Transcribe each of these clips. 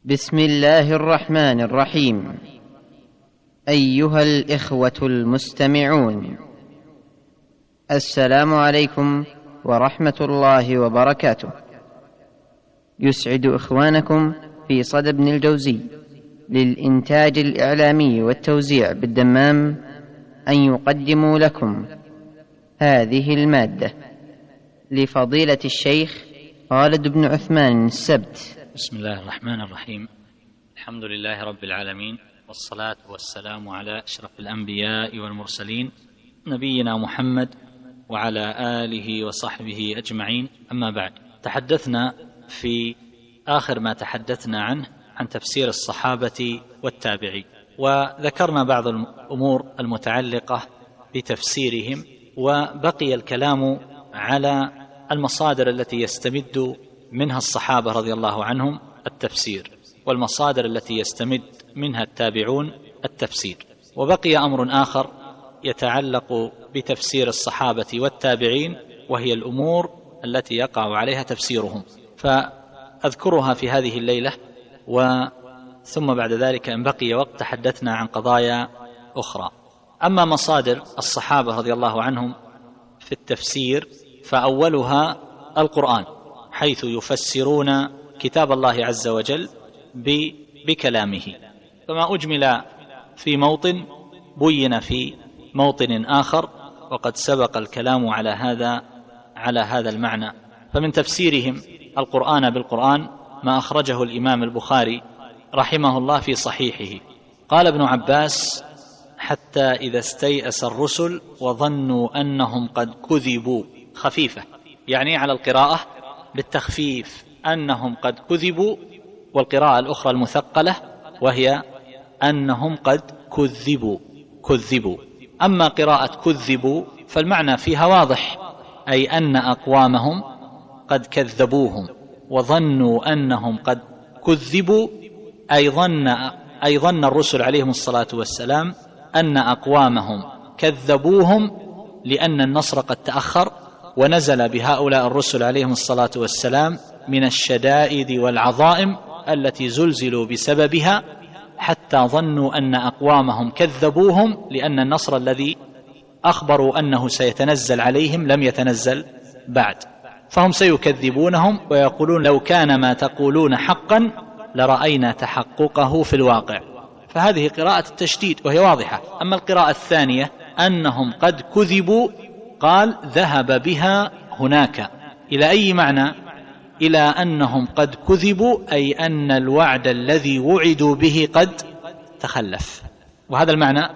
بسم الله الرحمن الرحيم. أيها الإخوة المستمعون، السلام عليكم ورحمة الله وبركاته. يسعد إخوانكم في صدى ابن الجوزي للإنتاج الإعلامي والتوزيع بالدمام أن يقدموا لكم هذه المادة لفضيلة الشيخ خالد بن عثمان السبت. بسم الله الرحمن الرحيم. الحمد لله رب العالمين، والصلاة والسلام على أشرف الأنبياء والمرسلين نبينا محمد وعلى آله وصحبه أجمعين، أما بعد. تحدثنا في آخر ما تحدثنا عنه عن تفسير الصحابة والتابعين، وذكرنا بعض الأمور المتعلقة بتفسيرهم، وبقي الكلام على المصادر التي يستمد منها الصحابة رضي الله عنهم التفسير، والمصادر التي يستمد منها التابعون التفسير. وبقي أمر آخر يتعلق بتفسير الصحابة والتابعين، وهي الأمور التي يقع عليها تفسيرهم، فأذكرها في هذه الليلة، ثم بعد ذلك إن بقي وقت تحدثنا عن قضايا أخرى. أما مصادر الصحابة رضي الله عنهم في التفسير، فأولها القرآن، حيث يفسرون كتاب الله عز وجل بكلامه، فما أجمل في موطن بين في موطن آخر، وقد سبق الكلام على هذا المعنى. فمن تفسيرهم القرآن بالقرآن ما أخرجه الإمام البخاري رحمه الله في صحيحه. قال ابن عباس: حتى إذا استيأس الرسل وظنوا أنهم قد كذبوا، خفيفة يعني على القراءة بالتخفيف، أنهم قد كذبوا، والقراءة الأخرى المثقلة وهي أنهم قد كذبوا. أما قراءة كذبوا فالمعنى فيها واضح، أي أن أقوامهم قد كذبوهم، وظنوا أنهم قد كذبوا أي ظن الرسل عليهم الصلاة والسلام أن أقوامهم كذبوهم، لأن النصر قد تأخر، ونزل بهؤلاء الرسل عليهم الصلاة والسلام من الشدائد والعظائم التي زلزلوا بسببها، حتى ظنوا أن أقوامهم كذبوهم، لأن النصر الذي أخبروا أنه سيتنزل عليهم لم يتنزل بعد، فهم سيكذبونهم ويقولون: لو كان ما تقولون حقا لرأينا تحققه في الواقع. فهذه قراءة التشديد وهي واضحة. أما القراءة الثانية أنهم قد كذبوا، قال: ذهب بها هناك إلى أي معنى؟ إلى أنهم قد كذبوا، أي أن الوعد الذي وعدوا به قد تخلف. وهذا المعنى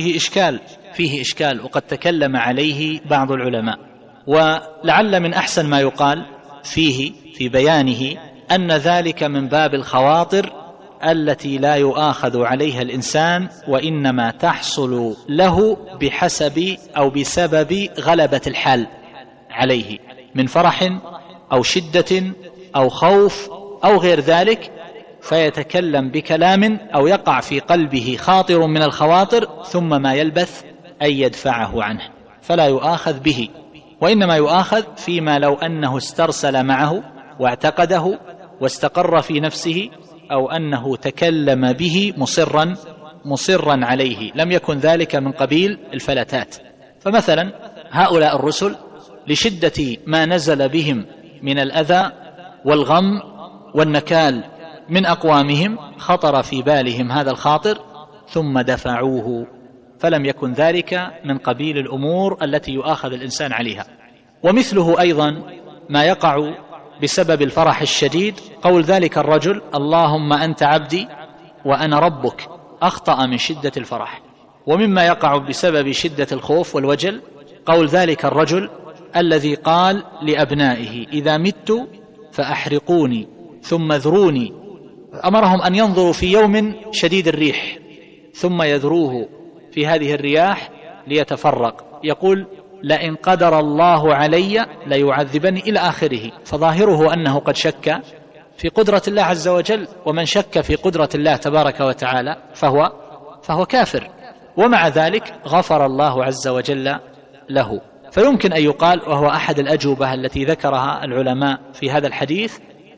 فيه إشكال وقد تكلم عليه بعض العلماء، ولعل من أحسن ما يقال فيه في بيانه أن ذلك من باب الخواطر التي لا يؤاخذ عليها الإنسان، وإنما تحصل له بحسب أو بسبب غلبة الحال عليه من فرح أو شدة أو خوف أو غير ذلك، فيتكلم بكلام أو يقع في قلبه خاطر من الخواطر، ثم ما يلبث أن يدفعه عنه، فلا يؤاخذ به، وإنما يؤاخذ فيما لو أنه استرسل معه واعتقده واستقر في نفسه، أو أنه تكلم به مصرا عليه، لم يكن ذلك من قبيل الفلتات. فمثلا هؤلاء الرسل لشدة ما نزل بهم من الأذى والغم والنكال من أقوامهم، خطر في بالهم هذا الخاطر ثم دفعوه، فلم يكن ذلك من قبيل الأمور التي يؤاخذ الإنسان عليها. ومثله أيضا ما يقع بسبب الفرح الشديد، قول ذلك الرجل: اللهم أنت عبدي وأنا ربك، أخطأ من شدة الفرح. ومما يقع بسبب شدة الخوف والوجل، قول ذلك الرجل الذي قال لأبنائه: إذا مت فأحرقوني ثم ذروني، أمرهم أن ينظروا في يوم شديد الريح ثم يذروه في هذه الرياح ليتفرق، يقول: لئن قدر الله علي ليعذبني، إلى آخره. فظاهره أنه قد شك في قدرة الله عز وجل، ومن شك في قدرة الله تبارك وتعالى فهو كافر، ومع ذلك غفر الله عز وجل له. فيمكن أن يقال، وهو أحد الأجوبة التي ذكرها العلماء في هذا الحديث،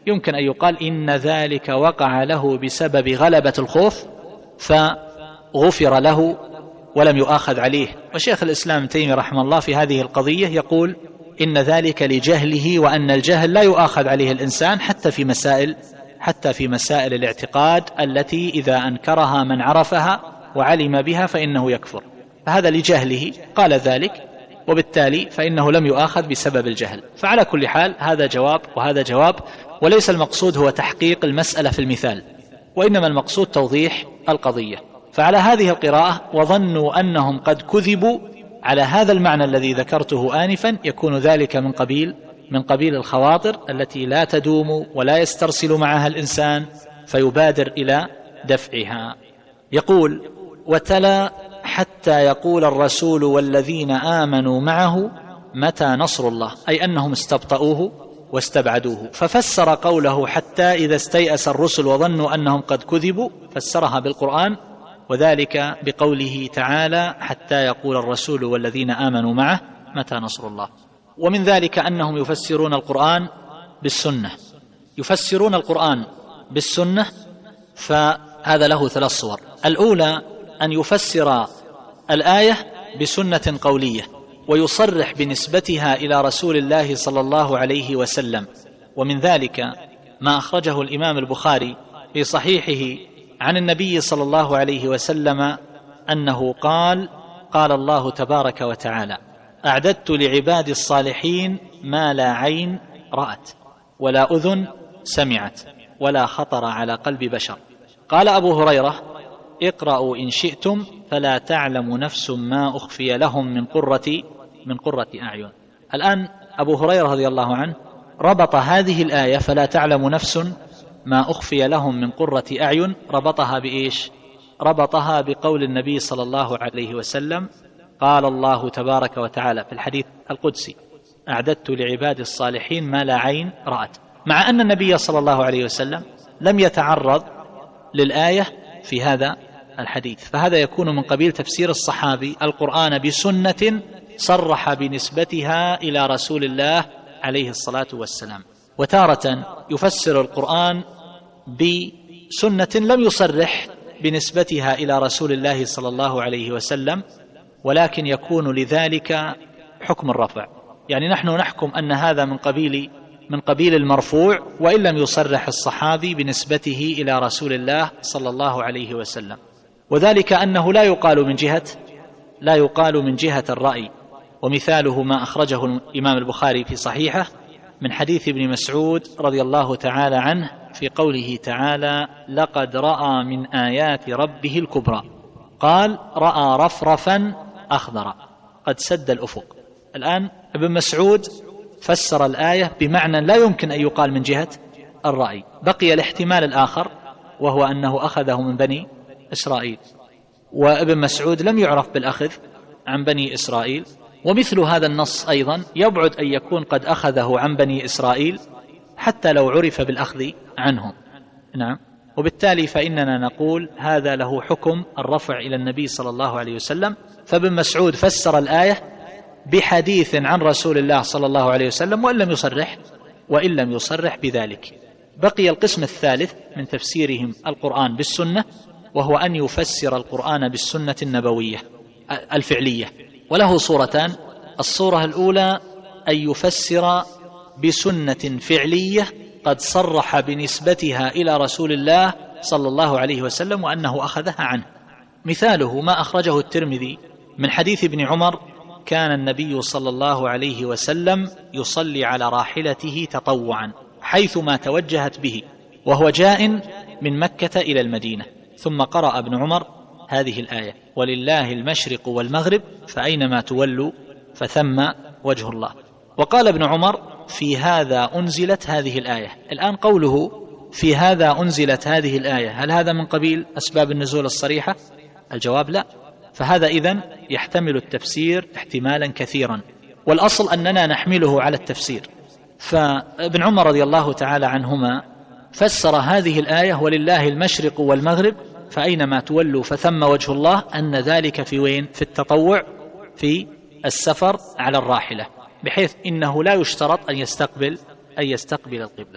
يمكن أن يقال إن ذلك وقع له بسبب غلبة الخوف فغفر له ولم يؤاخذ عليه. وشيخ الإسلام ابن تيمية رحمه الله في هذه القضية يقول إن ذلك لجهله، وأن الجهل لا يؤاخذ عليه الإنسان حتى في مسائل الاعتقاد التي إذا أنكرها من عرفها وعلم بها فإنه يكفر، فهذا لجهله قال ذلك، وبالتالي فإنه لم يؤاخذ بسبب الجهل. فعلى كل حال هذا جواب وهذا جواب، وليس المقصود هو تحقيق المسألة في المثال، وإنما المقصود توضيح القضية. فعلى هذه القراءة وظنوا أنهم قد كذبوا على هذا المعنى الذي ذكرته آنفا، يكون ذلك من قبيل الخواطر التي لا تدوم ولا يسترسل معها الإنسان فيبادر إلى دفعها. يقول: وتلا حتى يقول الرسول والذين آمنوا معه متى نصر الله، أي أنهم استبطؤوه واستبعدوه. ففسر قوله حتى إذا استيأس الرسل وظنوا أنهم قد كذبوا، فسرها بالقرآن، وذلك بقوله تعالى: حتى يقول الرسول والذين آمنوا معه متى نصر الله. ومن ذلك أنهم يفسرون القرآن بالسنة، فهذا له 3 صور. الأولى أن يفسر الآية بسنة قولية ويصرح بنسبتها إلى رسول الله صلى الله عليه وسلم، ومن ذلك ما أخرجه الإمام البخاري في صحيحه عن النبي صلى الله عليه وسلم أنه قال: قال الله تبارك وتعالى: أعددت لعبادي الصالحين ما لا عين رأت ولا أذن سمعت ولا خطر على قلب بشر. قال أبو هريرة: اقرأوا إن شئتم فلا تعلم نفس ما أخفي لهم من قرة أعين. الآن أبو هريرة رضي الله عنه ربط هذه الآية فلا تعلم نفس ما أخفي لهم من قرة أعين، ربطها بإيش؟ ربطها بقول النبي صلى الله عليه وسلم: قال الله تبارك وتعالى في الحديث القدسي: أعددت لعبادي الصالحين ما لا عين رأت، مع أن النبي صلى الله عليه وسلم لم يتعرض للآية في هذا الحديث. فهذا يكون من قبيل تفسير الصحابي القرآن بسنة صرح بنسبتها إلى رسول الله عليه الصلاة والسلام. وتارة يفسر القرآن بسنة لم يصرح بنسبتها إلى رسول الله صلى الله عليه وسلم، ولكن يكون لذلك حكم الرفع، يعني نحن نحكم أن هذا من قبيل المرفوع وإن لم يصرح الصحابي بنسبته إلى رسول الله صلى الله عليه وسلم. وذلك أنه لا يقال من جهة الرأي، ومثاله ما أخرجه الإمام البخاري في صحيحه من حديث ابن مسعود رضي الله تعالى عنه في قوله تعالى: لقد رأى من آيات ربه الكبرى، قال: رأى رفرفا أخضر قد سد الأفق. الآن ابن مسعود فسر الآية بمعنى لا يمكن أن يقال من جهة الرأي. بقي الاحتمال الآخر وهو أنه أخذه من بني إسرائيل، وابن مسعود لم يعرف بالأخذ عن بني إسرائيل، ومثل هذا النص أيضا يبعد أن يكون قد أخذه عن بني إسرائيل حتى لو عرف بالأخذ عنهم. نعم. وبالتالي فإننا نقول هذا له حكم الرفع إلى النبي صلى الله عليه وسلم. فابن مسعود فسر الآية بحديث عن رسول الله صلى الله عليه وسلم وإن لم يصرح بذلك. بقي القسم الثالث من تفسيرهم القرآن بالسنة، وهو أن يفسر القرآن بالسنة النبوية الفعلية، وله صورتان. الصورة الأولى أن يفسر بسنة فعلية قد صرح بنسبتها إلى رسول الله صلى الله عليه وسلم وأنه أخذها عنه. مثاله ما أخرجه الترمذي من حديث ابن عمر: كان النبي صلى الله عليه وسلم يصلي على راحلته تطوعا حيثما توجهت به وهو جاء من مكة إلى المدينة، ثم قرأ ابن عمر هذه الآية: ولله المشرق والمغرب فأينما تولوا فثم وجه الله. وقال ابن عمر: في هذا أنزلت هذه الآية. الآن قوله في هذا أنزلت هذه الآية، هل هذا من قبيل أسباب النزول الصريحة؟ الجواب لا. فهذا إذن يحتمل التفسير احتمالا كثيرا، والأصل أننا نحمله على التفسير. فابن عمر رضي الله تعالى عنهما فسر هذه الآية: ولله المشرق والمغرب فأينما تولوا فثم وجه الله، أن ذلك في وين؟ في التطوع، في السفر على الراحلة، بحيث إنه لا يشترط أن يستقبل القبلة.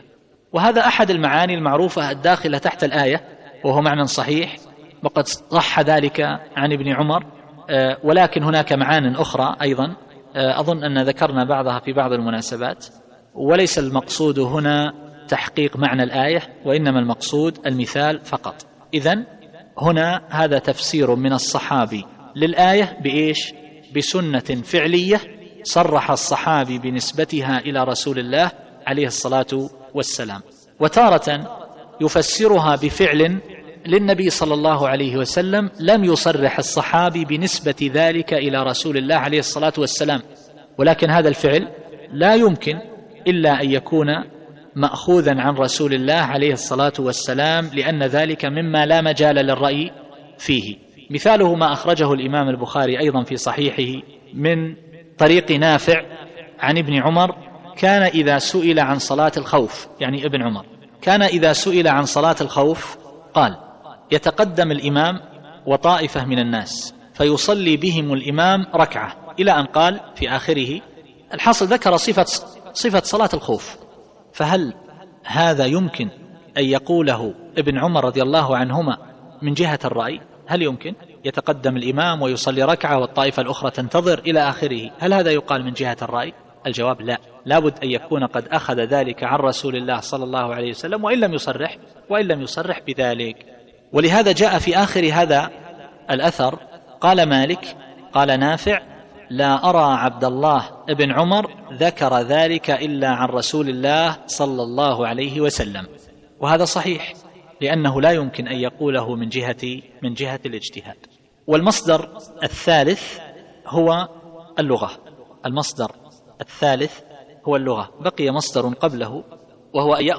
وهذا أحد المعاني المعروفة الداخلة تحت الآية، وهو معنى صحيح، وقد صح ذلك عن ابن عمر. ولكن هناك معان أخرى أيضا أظن أن ذكرنا بعضها في بعض المناسبات، وليس المقصود هنا تحقيق معنى الآية، وإنما المقصود المثال فقط. إذن هنا هذا تفسير من الصحابي للآية بإيش؟ بسنة فعلية صرح الصحابي بنسبتها إلى رسول الله عليه الصلاة والسلام، وتارة يفسرها بفعل للنبي صلى الله عليه وسلم لم يصرح الصحابي بنسبة ذلك إلى رسول الله عليه الصلاة والسلام، ولكن هذا الفعل لا يمكن إلا أن يكون مأخوذا عن رسول الله عليه الصلاة والسلام، لأن ذلك مما لا مجال للرأي فيه. مثاله ما أخرجه الإمام البخاري أيضا في صحيحه من طريق نافع عن ابن عمر، كان إذا سئل عن صلاة الخوف، يعني ابن عمر كان إذا سئل عن صلاة الخوف قال: يتقدم الإمام وطائفة من الناس فيصلي بهم الإمام ركعة، إلى أن قال في آخره. الحاصل ذكر صفة صلاة الخوف. فهل هذا يمكن أن يقوله ابن عمر رضي الله عنهما من جهة الرأي؟ هل يمكن يتقدم الإمام ويصلي ركعة والطائفة الأخرى تنتظر إلى آخره؟ هل هذا يقال من جهة الرأي؟ الجواب لا، لابد أن يكون قد أخذ ذلك عن رسول الله صلى الله عليه وسلم، وإن لم يصرح بذلك. ولهذا جاء في آخر هذا الأثر قال مالك قال نافع: لا أرى عبد الله ابن عمر ذكر ذلك إلا عن رسول الله صلى الله عليه وسلم. وهذا صحيح، لأنه لا يمكن أن يقوله من جهة الاجتهاد. والمصدر الثالث هو اللغة. المصدر الثالث هو اللغة. بقي مصدر قبله وهو أن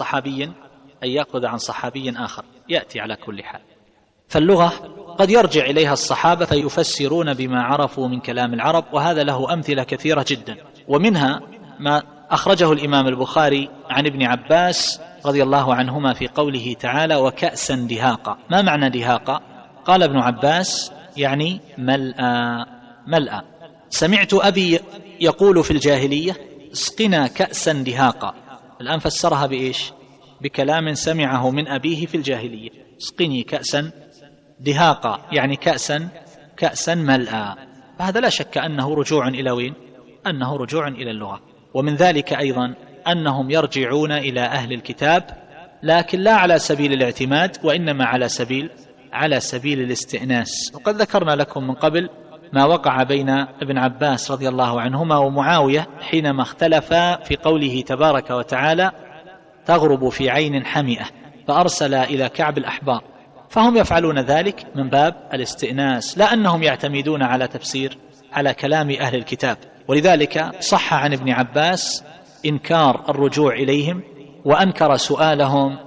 يأخذ عن صحابي آخر، يأتي على كل حال. فاللغة قد يرجع إليها الصحابة فيفسرون بما عرفوا من كلام العرب، وهذا له أمثلة كثيرة جدا، ومنها ما أخرجه الإمام البخاري عن ابن عباس رضي الله عنهما في قوله تعالى: وكأسا دهاقا. ما معنى دهاقا؟ قال ابن عباس: يعني ملأ. سمعت أبي يقول في الجاهلية: اسقنا كأسا دهاقا. الآن فسرها بإيش؟ بكلام سمعه من أبيه في الجاهلية: اسقني كأسا دهاقا، يعني كأسا ملأ. فهذا لا شك أنه رجوع إلى وين؟ أنه رجوع إلى اللغة. ومن ذلك أيضا أنهم يرجعون إلى أهل الكتاب، لكن لا على سبيل الاعتماد، وإنما على سبيل الاستئناس. وقد ذكرنا لكم من قبل ما وقع بين ابن عباس رضي الله عنهما ومعاوية حينما اختلفا في قوله تبارك وتعالى: تغرب في عين حمئة، فأرسل إلى كعب الأحبار. فهم يفعلون ذلك من باب الاستئناس، لا أنهم يعتمدون على تفسير على كلام أهل الكتاب. ولذلك صح عن ابن عباس إنكار الرجوع إليهم، وأنكر سؤالهم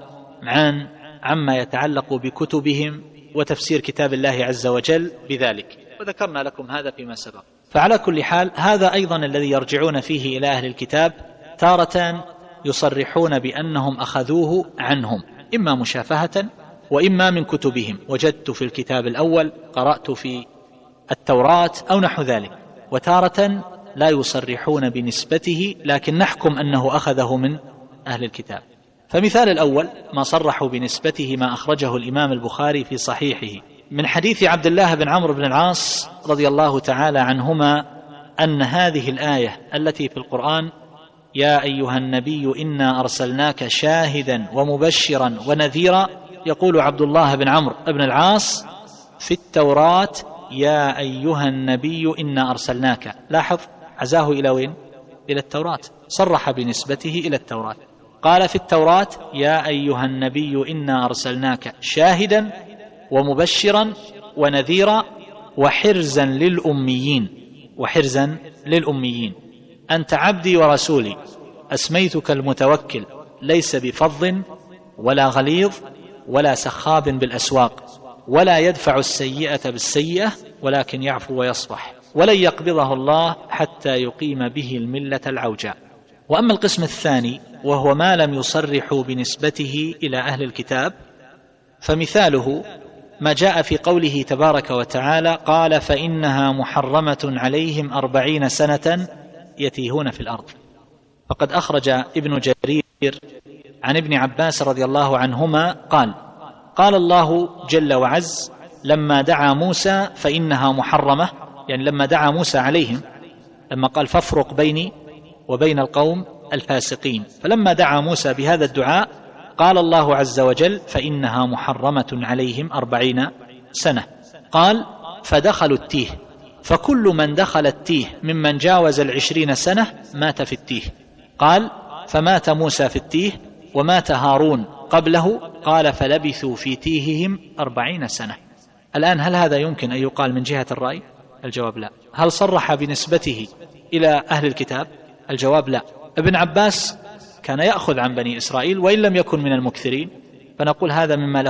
عما يتعلق بكتبهم وتفسير كتاب الله عز وجل بذلك، وذكرنا لكم هذا فيما سبق. فعلى كل حال هذا أيضا الذي يرجعون فيه إلى أهل الكتاب، تارة يصرحون بأنهم أخذوه عنهم إما مشافهة وإما من كتبهم، وجدت في الكتاب الأول، قرأت في التوراة أو نحو ذلك. وتارة لا يصرحون بنسبته، لكن نحكم أنه أخذه من أهل الكتاب. فمثال الأول ما صرحوا بنسبته ما أخرجه الإمام البخاري في صحيحه من حديث عبد الله بن عمرو بن العاص رضي الله تعالى عنهما أن هذه الآية التي في القرآن: يا أيها النبي إنا أرسلناك شاهدا ومبشرا ونذيرا، يقول عبد الله بن عمرو بن العاص: في التوراة يا أيها النبي إنا أرسلناك. لاحظ عزاه إلى وين؟ إلى التوراة، صرح بنسبته إلى التوراة. قال في التوراة: يا أيها النبي إنا أرسلناك شاهدا ومبشرا ونذيرا وحرزا للأميين أنت عبدي ورسولي، أسميتك المتوكل، ليس بفظ ولا غليظ ولا سخاب بالأسواق، ولا يدفع السيئة بالسيئة، ولكن يعفو ويصفح، ولن يقبضه الله حتى يقيم به الملة العوجاء. وأما القسم الثاني وهو ما لم يصرحوا بنسبته إلى أهل الكتاب، فمثاله ما جاء في قوله تبارك وتعالى: قال فإنها محرمة عليهم 40 سنة يتيهون في الأرض. فقد أخرج ابن جرير عن ابن عباس رضي الله عنهما قال: قال الله جل وعز لما دعا موسى فإنها محرمة، يعني لما دعا موسى عليهم، لما قال فافرق بيني وبين القوم الفاسقين، فلما دعا موسى بهذا الدعاء قال الله عز وجل فإنها محرمة عليهم 40 سنة. قال: فدخلوا التيه، فكل من دخل التيه ممن جاوز 20 سنة مات في التيه. قال: فمات موسى في التيه ومات هارون قبله. قال: فلبثوا في تيههم 40 سنة. الآن هل هذا يمكن أن يقال من جهة الرأي؟ الجواب لا. هل صرح بنسبته إلى أهل الكتاب؟ الجواب لا. ابن عباس كان يأخذ عن بني إسرائيل وإن لم يكن من المكثرين، فنقول هذا مما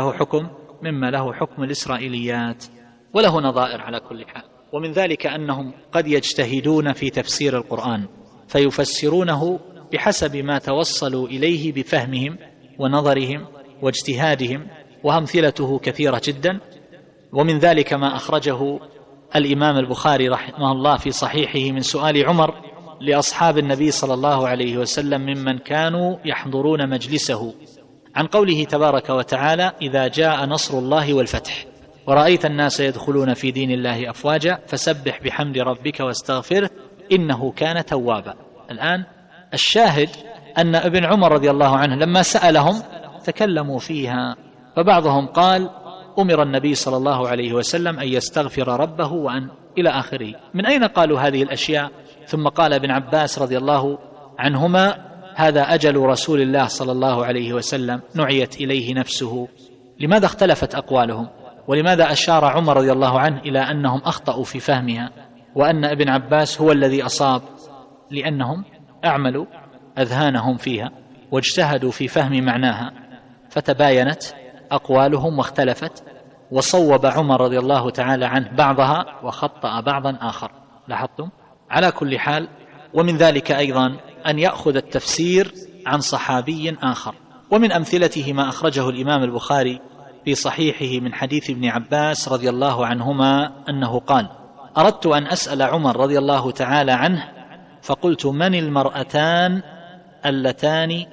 له حكم الإسرائيليات، وله نظائر على كل حال. ومن ذلك أنهم قد يجتهدون في تفسير القرآن فيفسرونه بحسب ما توصلوا إليه بفهمهم ونظرهم واجتهادهم، وأمثلته كثيرة جدا. ومن ذلك ما أخرجه الإمام البخاري رحمه الله في صحيحه من سؤال عمر لأصحاب النبي صلى الله عليه وسلم ممن كانوا يحضرون مجلسه عن قوله تبارك وتعالى: إذا جاء نصر الله والفتح ورأيت الناس يدخلون في دين الله أفواجا فسبح بحمد ربك واستغفره إنه كان توابا. الآن الشاهد أن ابن عمر رضي الله عنه لما سألهم تكلموا فيها، فبعضهم قال: أمر النبي صلى الله عليه وسلم أن يستغفر ربه وأن إلى آخره. من أين قالوا هذه الأشياء؟ ثم قال ابن عباس رضي الله عنهما: هذا أجل رسول الله صلى الله عليه وسلم نعيت إليه نفسه. لماذا اختلفت أقوالهم؟ ولماذا أشار عمر رضي الله عنه إلى أنهم أخطأوا في فهمها وأن ابن عباس هو الذي أصاب؟ لأنهم أعملوا أذهانهم فيها واجتهدوا في فهم معناها، فتباينت أقوالهم واختلفت، وصوب عمر رضي الله تعالى عنه بعضها وخطأ بعضا آخر. لاحظتم؟ على كل حال، ومن ذلك أيضا أن يأخذ التفسير عن صحابي آخر. ومن أمثلته ما أخرجه الإمام البخاري في صحيحه من حديث ابن عباس رضي الله عنهما أنه قال: أردت أن أسأل عمر رضي الله تعالى عنه فقلت: من المرأتان اللتان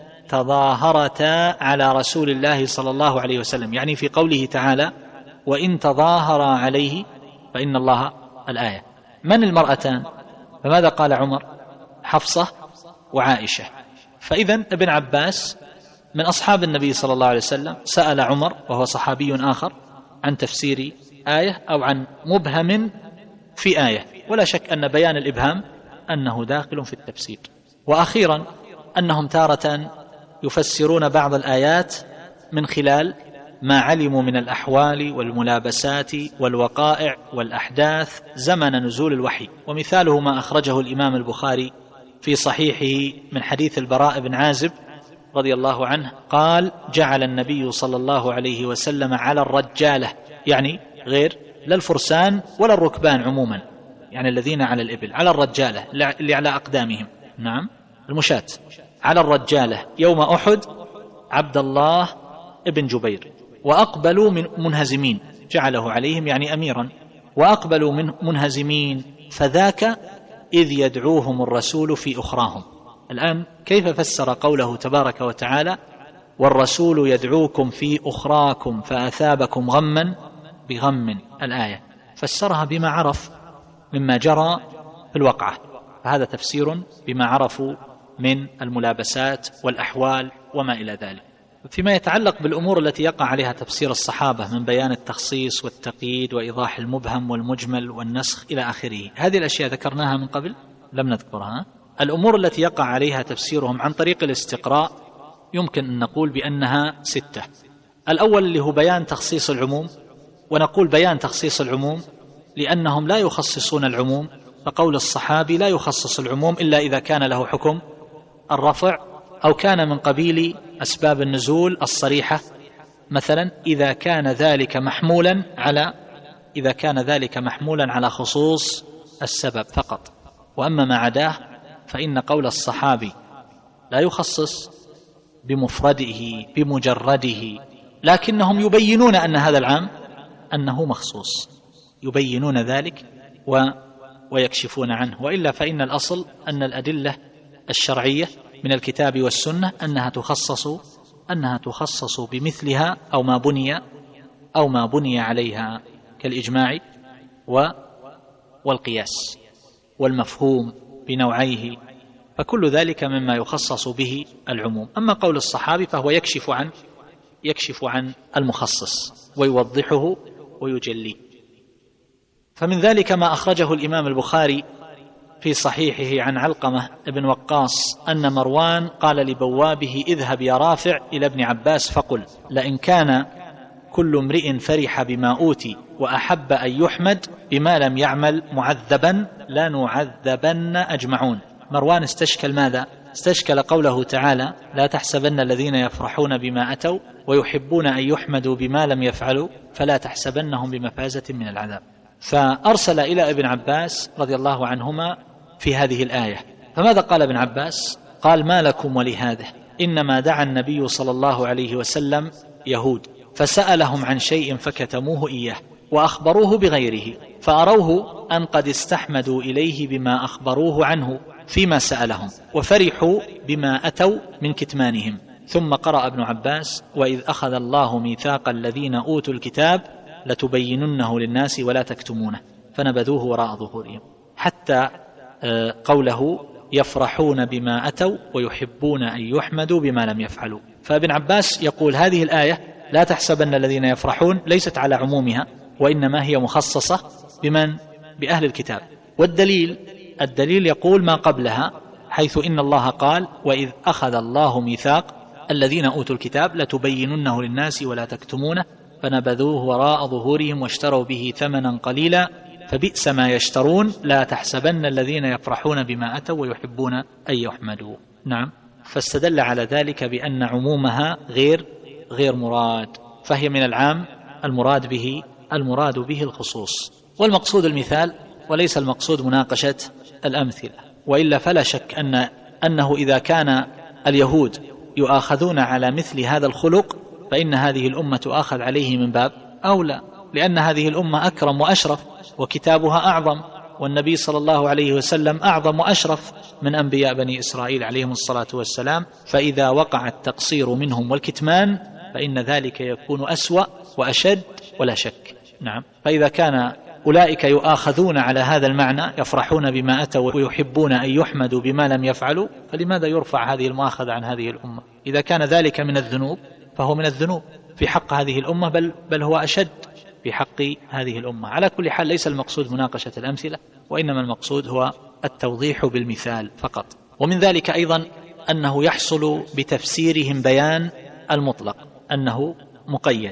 تظاهرتا على رسول الله صلى الله عليه وسلم؟ يعني في قوله تعالى: وإن تظاهر عليه فإن الله، الآية. من المرأتان؟ فماذا قال عمر؟ حفصة وعائشة. فإذا ابن عباس من أصحاب النبي صلى الله عليه وسلم سأل عمر وهو صحابي آخر عن تفسير آية أو عن مبهم في آية، ولا شك أن بيان الإبهام أنه داخل في التفسير. وأخيرا أنهم تارة يفسرون بعض الآيات من خلال ما علموا من الأحوال والملابسات والوقائع والأحداث زمن نزول الوحي. ومثاله ما أخرجه الإمام البخاري في صحيحه من حديث البراء بن عازب رضي الله عنه قال: جعل النبي صلى الله عليه وسلم على الرجالة، يعني غير لا الفرسان ولا الركبان عموما، يعني الذين على الإبل، على الرجالة اللي على أقدامهم، نعم المشاة، على الرجالة يوم أحد عبد الله ابن جبير، وأقبلوا من منهزمين، جعله عليهم يعني أميرا، وأقبلوا من منهزمين، فذاك إذ يدعوهم الرسول في أخراهم. الآن كيف فسر قوله تبارك وتعالى: والرسول يدعوكم في أخراكم فأثابكم غما بغم؟ الآية فسرها بما عرف مما جرى في الوقعة، فهذا تفسير بما عرفوا من الملابسات والأحوال وما إلى ذلك. فيما يتعلق بالأمور التي يقع عليها تفسير الصحابة من بيان التخصيص والتقييد وإيضاح المبهم والمجمل والنسخ إلى آخره، هذه الأشياء ذكرناها من قبل؟ لم نذكرها. الأمور التي يقع عليها تفسيرهم عن طريق الاستقراء يمكن أن نقول بأنها 6. الأول اللي هو بيان تخصيص العموم، ونقول بيان تخصيص العموم لأنهم لا يخصصون العموم، فقول الصحابي لا يخصص العموم إلا إذا كان له حكم الرفع أو كان من قبيل أسباب النزول الصريحة، مثلا إذا كان ذلك محمولا على خصوص السبب فقط. وأما ما عداه فإن قول الصحابي لا يخصص بمفرده بمجرده، لكنهم يبينون أن هذا العام أنه مخصوص، يبينون ذلك ويكشفون عنه. وإلا فإن الأصل أن الأدلة الشرعية من الكتاب والسنة أنها تخصص أنها تخصص بمثلها أو ما بني عليها كالإجماع والقياس والمفهوم بنوعيه، فكل ذلك مما يخصص به العموم. أما قول الصحابي فهو يكشف عن المخصص ويوضحه ويجليه. فمن ذلك ما أخرجه الإمام البخاري في صحيحه عن علقمة بن وقاص أن مروان قال لبوابه: اذهب يا رافع إلى ابن عباس فقل: لئن كان كل امرئ فرح بما أوتي وأحب أن يحمد بما لم يعمل معذبا لنعذبن أجمعون. مروان استشكل ماذا؟ استشكل قوله تعالى: لا تحسبن الذين يفرحون بما أتوا ويحبون أن يحمدوا بما لم يفعلوا فلا تحسبنهم بمفازة من العذاب. فأرسل إلى ابن عباس رضي الله عنهما في هذه الآية. فماذا قال ابن عباس؟ قال: ما لكم ولهذا؟ إنما دعا النبي صلى الله عليه وسلم يهود فسألهم عن شيء فكتموه إياه وأخبروه بغيره، فأروه أن قد استحمدوا إليه بما أخبروه عنه فيما سألهم وفرحوا بما أتوا من كتمانهم. ثم قرأ ابن عباس: وإذ أخذ الله ميثاق الذين أوتوا الكتاب لتبيننه للناس ولا تكتمونه فنبذوه وراء ظهورهم، حتى قوله: يفرحون بما أتوا ويحبون أن يحمدوا بما لم يفعلوا. فابن عباس يقول هذه الآية لا تحسبن الذين يفرحون ليست على عمومها، وإنما هي مخصصة بأهل الكتاب. والدليل يقول ما قبلها، حيث إن الله قال: وإذ أخذ الله ميثاق الذين أوتوا الكتاب لتبيننه للناس ولا تكتمونه فنبذوه وراء ظهورهم واشتروا به ثمنا قليلا فبئس ما يشترون لا تحسبن الذين يفرحون بما أتوا ويحبون أن يحمدوا. نعم، فاستدل على ذلك بأن عمومها غير مراد، فهي من العام المراد به الخصوص، والمقصود المثال وليس المقصود مناقشة الأمثلة. وإلا فلا شك أنه إذا كان اليهود يؤاخذون على مثل هذا الخلق فإن هذه الأمة تؤاخذ عليه من باب أولى، لأن هذه الأمة أكرم وأشرف وكتابها أعظم، والنبي صلى الله عليه وسلم أعظم وأشرف من أنبياء بني إسرائيل عليهم الصلاة والسلام. فإذا وقع التقصير منهم والكتمان فإن ذلك يكون أسوأ وأشد ولا شك. نعم، فإذا كان أولئك يؤاخذون على هذا المعنى يفرحون بما أتوا ويحبون أن يحمدوا بما لم يفعلوا، فلماذا يرفع هذه المؤاخذة عن هذه الأمة؟ إذا كان ذلك من الذنوب فهو من الذنوب في حق هذه الأمة، بل هو أشد في حق هذه الأمة. على كل حال ليس المقصود مناقشة الأمثلة، وإنما المقصود هو التوضيح بالمثال فقط. ومن ذلك أيضا أنه يحصل بتفسيرهم بيان المطلق أنه مقيد،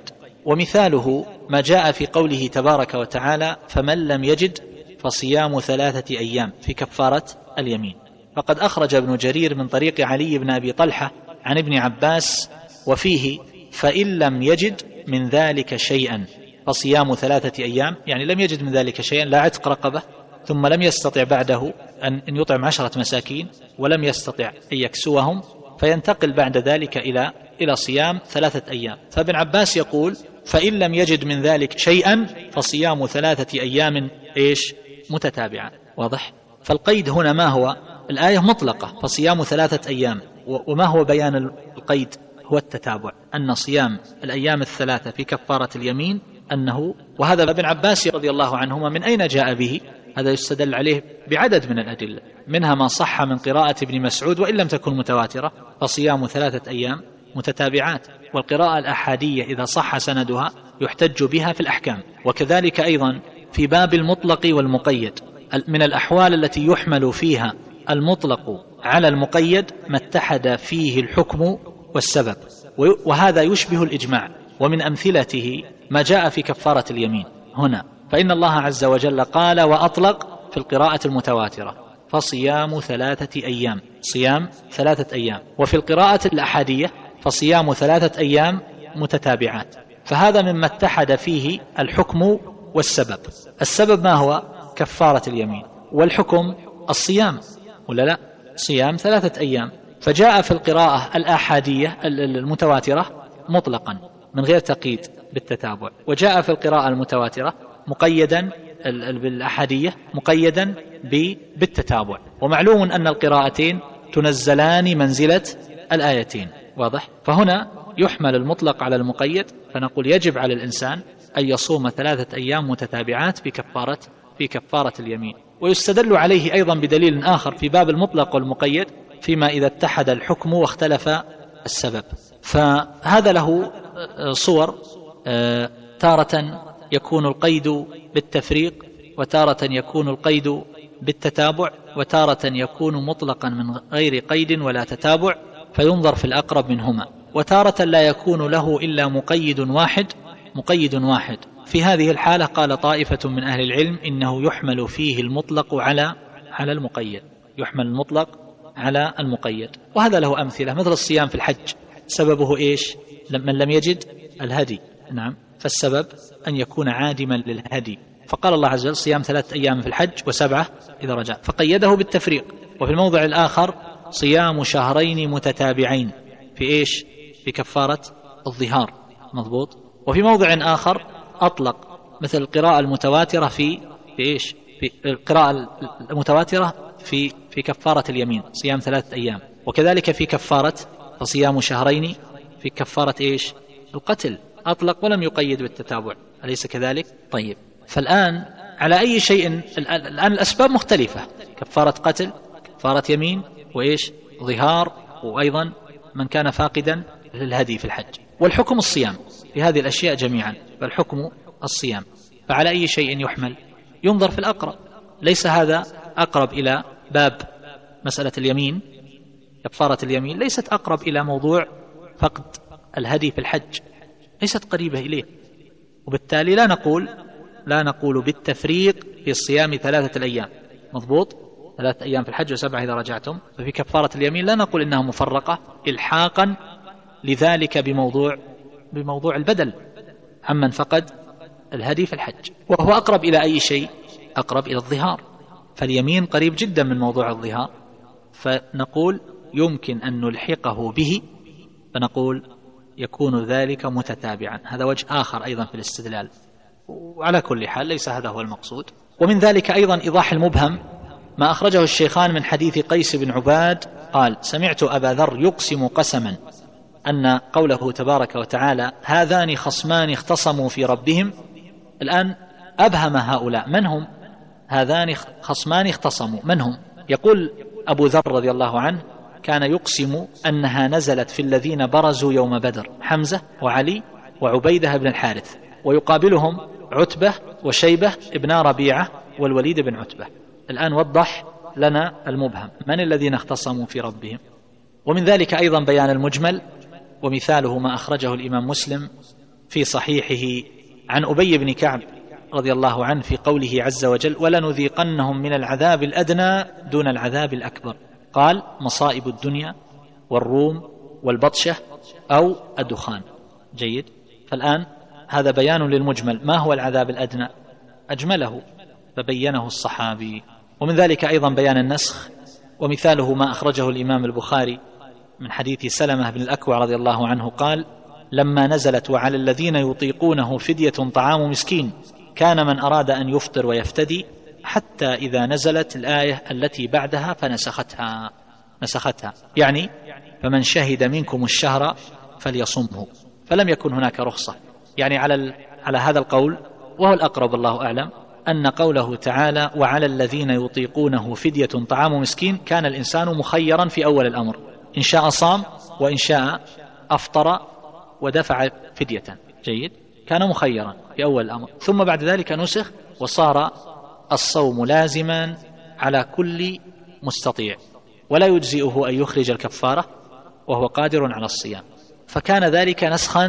ومثاله ما جاء في قوله تبارك وتعالى: فمن لم يجد فصيام 3 أيام في كفارة اليمين. فقد أخرج ابن جرير من طريق علي بن أبي طلحة عن ابن عباس وفيه: فإن لم يجد من ذلك شيئا فصيام 3 أيام، يعني لم يجد من ذلك شيئا، لا عتق رقبة، ثم لم يستطع بعده أن يطعم 10 مساكين، ولم يستطع أن يكسوهم، فينتقل بعد ذلك إلى صيام 3 أيام. فابن عباس يقول: فإن لم يجد من ذلك شيئا فصيام 3 أيام متتابعة. واضح؟ فالقيد هنا ما هو؟ الآية مطلقة فصيام 3 أيام، وما هو بيان القيد؟ هو التتابع، أن صيام الأيام 3 في كفارة اليمين وهذا ابن عباس رضي الله عنهما من أين جاء به؟ هذا يستدل عليه بعدد من الأدلة، منها ما صح من قراءة ابن مسعود وإن لم تكن متواترة، فصيام 3 أيام متتابعات. والقراءة الأحادية إذا صح سندها يحتج بها في الأحكام. وكذلك أيضا في باب المطلق والمقيد، من الأحوال التي يحمل فيها المطلق على المقيد ما اتحد فيه الحكم والسبب، وهذا يشبه الإجماع. ومن أمثلته ما جاء في كفارة اليمين هنا، فإن الله عز وجل قال وأطلق في القراءة المتواترة: فصيام 3 أيام، صيام 3 أيام. وفي القراءة الأحادية: فصيام 3 أيام متتابعات. فهذا مما اتحد فيه الحكم والسبب. السبب ما هو؟ كفارة اليمين، والحكم الصيام، ولا لا؟ صيام 3 أيام. فجاء في القراءة الأحادية المتواترة مطلقا من غير تقييد بالتتابع، وجاء في القراءة المتواترة مقيدا بالأحادية مقيدا بالتتابع. ومعلوم أن القراءتين تنزلان منزلة الآيتين. واضح؟ فهنا يحمل المطلق على المقيد، فنقول يجب على الإنسان أن يصوم 3 أيام متتابعات في كفارة اليمين. ويستدل عليه أيضا بدليل آخر في باب المطلق والمقيد فيما إذا اتحد الحكم واختلف السبب. فهذا له صور، تارة يكون القيد بالتفريق، وتارة يكون القيد بالتتابع، وتارة يكون مطلقا من غير قيد ولا تتابع فينظر في الأقرب منهما، وتارة لا يكون له إلا مقيد واحد. في هذه الحالة قال طائفة من أهل العلم إنه يحمل فيه المطلق على المقيد، يحمل المطلق على المقيد. وهذا له أمثلة، مثل الصيام في الحج سببه إيش؟ من لم يجد الهدي، نعم، فالسبب أن يكون عادما للهدي، فقال الله عز وجل صيام 3 أيام في الحج و7 إذا رجع، فقيده بالتفريق. وفي الموضع الآخر صيام 2 شهرين متتابعين في إيش؟ في كفارة الظهار، مضبوط. وفي موضع آخر أطلق، مثل القراءة المتواترة في إيش؟ في القراءة المتواترة في كفارة اليمين صيام 3 أيام، وكذلك في كفارة فصيام 2 شهرين في كفارة إيش؟ القتل، أطلق ولم يقيد بالتتابع، أليس كذلك؟ طيب، فالآن على أي شيء الآن الأسباب مختلفة، كفارة قتل، كفارة يمين، وإيش؟ ظهار، وأيضا من كان فاقدا للهدي في الحج، والحكم الصيام في هذه الأشياء جميعا، فالحكم الصيام. فعلى أي شيء يحمل؟ ينظر في الأقرب. ليس هذا أقرب إلى باب مسألة اليمين، كفارة اليمين ليست أقرب إلى موضوع فقد الهدي في الحج، ليست قريبة إليه، وبالتالي لا نقول بالتفريق في الصيام 3 أيام، مضبوط، 3 أيام في الحج و7 إذا رجعتم. ففي كفارة اليمين لا نقول إنها مفرقة إلحاقا لذلك بموضوع البدل عمن فقد الهدي في الحج، وهو أقرب إلى أي شيء؟ أقرب إلى الظهار، فاليمين قريب جدا من موضوع الظهار، فنقول يمكن أن نلحقه به، فنقول يكون ذلك متتابعا. هذا وجه آخر أيضا في الاستدلال، وعلى كل حال ليس هذا هو المقصود. ومن ذلك أيضا إيضاح المبهم ما أخرجه الشيخان من حديث قيس بن عباد قال: سمعت أبا ذر يقسم قسما أن قوله تبارك وتعالى هذان خصمان اختصموا في ربهم، الآن أبهم هؤلاء، من هم هذان خصمان اختصموا؟ من هم؟ يقول أبو ذر رضي الله عنه كان يقسم أنها نزلت في الذين برزوا يوم بدر، حمزة وعلي وعبيدة بن الحارث، ويقابلهم عتبة وشيبة ابن ربيعة والوليد بن عتبة. الآن وضح لنا المبهم، من الذين اختصموا في ربهم؟ ومن ذلك أيضا بيان المجمل، ومثاله ما أخرجه الإمام مسلم في صحيحه عن أبي بن كعب رضي الله عنه في قوله عز وجل: ولنذيقنهم من العذاب الأدنى دون العذاب الأكبر. قال: مصائب الدنيا والروم والبطشة أو الدخان. جيد. فالآن هذا بيان للمجمل، ما هو العذاب الأدنى؟ أجمله فبينه الصحابي. ومن ذلك أيضا بيان النسخ، ومثاله ما أخرجه الإمام البخاري من حديث سلمة بن الأكوع رضي الله عنه قال: لما نزلت وعلى الذين يطيقونه فدية طعام مسكين كان من أراد أن يفطر ويفتدي، حتى إذا نزلت الآية التي بعدها فنسختها، يعني فمن شهد منكم الشهر فليصمه، فلم يكن هناك رخصة. يعني على هذا القول، وهو الأقرب الله أعلم، أن قوله تعالى وعلى الذين يطيقونه فدية طعام مسكين كان الإنسان مخيرا في أول الأمر، إن شاء صام وإن شاء أفطر ودفع فدية. جيد. كان مخيرا في أول الأمر، ثم بعد ذلك نسخ وصار الصوم لازما على كل مستطيع، ولا يجزئه أن يخرج الكفارة وهو قادر على الصيام، فكان ذلك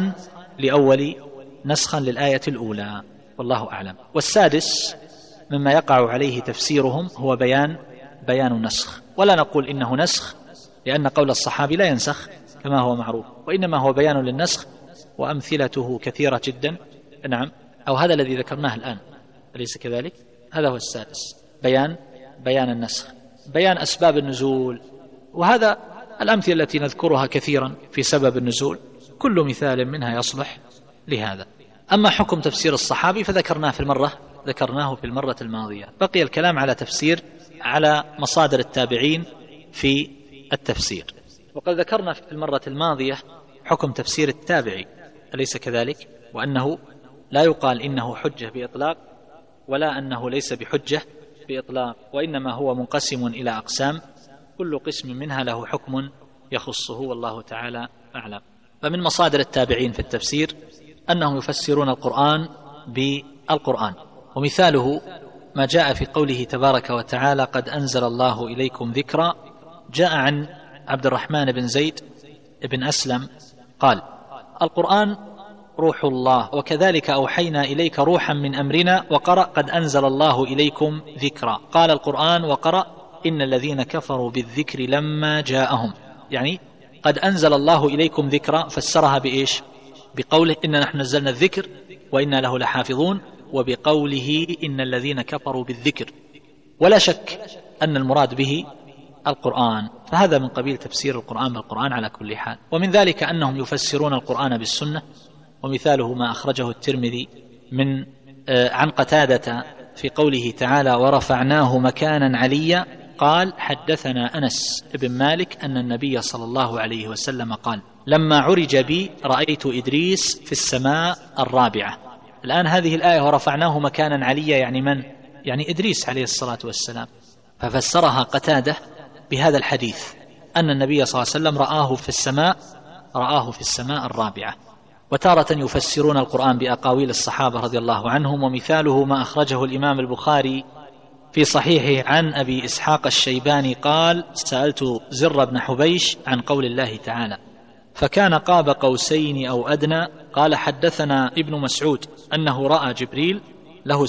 نسخا للآية الأولى، والله أعلم. والسادس مما يقع عليه تفسيرهم هو بيان النسخ، ولا نقول إنه نسخ لأن قول الصحابي لا ينسخ كما هو معروف، وإنما هو بيان للنسخ، وأمثلته كثيرة جدا. نعم، أو هذا الذي ذكرناه الآن، أليس كذلك؟ هذا هو السادس، بيان النسخ، بيان أسباب النزول، وهذا الأمثلة التي نذكرها كثيرا في سبب النزول، كل مثال منها يصلح لهذا. أما حكم تفسير الصحابي فذكرناه في المرة الماضية، بقي الكلام على مصادر التابعين في التفسير. وقد ذكرنا في المرة الماضية حكم تفسير التابعي، أليس كذلك؟ وأنه لا يقال إنه حجة بإطلاق ولا أنه ليس بحجة بإطلاق، وإنما هو منقسم إلى أقسام، كل قسم منها له حكم يخصه، والله تعالى أعلم. فمن مصادر التابعين في التفسير أنهم يفسرون القرآن بالقرآن، ومثاله ما جاء في قوله تبارك وتعالى: قد أنزل الله إليكم ذكرا. جاء عن عبد الرحمن بن زيد بن أسلم قال: القرآن روح الله، وكذلك أوحينا إليك روحا من أمرنا، وقرأ: قد أنزل الله إليكم ذكرا. قال القرآن وقرأ: إن الذين كفروا بالذكر لما جاءهم، يعني قد أنزل الله إليكم ذكرا فسرها بإيش؟ بقوله: إن نحن نزلنا الذكر وإنا له لحافظون، وبقوله: إن الذين كفروا بالذكر. ولا شك أن المراد به القرآن، فهذا من قبيل تفسير القرآن بالقرآن على كل حال. ومن ذلك أنهم يفسرون القرآن بالسنة، ومثاله ما أخرجه الترمذي عن قتادة في قوله تعالى: ورفعناه مكانا عليا. قال: حدثنا أنس بن مالك أن النبي صلى الله عليه وسلم قال: لما عرج بي رأيت إدريس في السماء الرابعة. الآن هذه الآية ورفعناه مكانا عليا يعني من؟ يعني إدريس عليه الصلاة والسلام. ففسرها قتادة بهذا الحديث أن النبي صلى الله عليه وسلم رآه في السماء الرابعة. وتارة يفسرون القرآن بأقاويل الصحابة رضي الله عنهم، ومثاله ما أخرجه الإمام البخاري في صحيحه عن أبي إسحاق الشيباني قال: سألت زر بن حبيش عن قول الله تعالى: فكان قاب قوسين أو أدنى. قال: حدثنا ابن مسعود أنه رأى جبريل له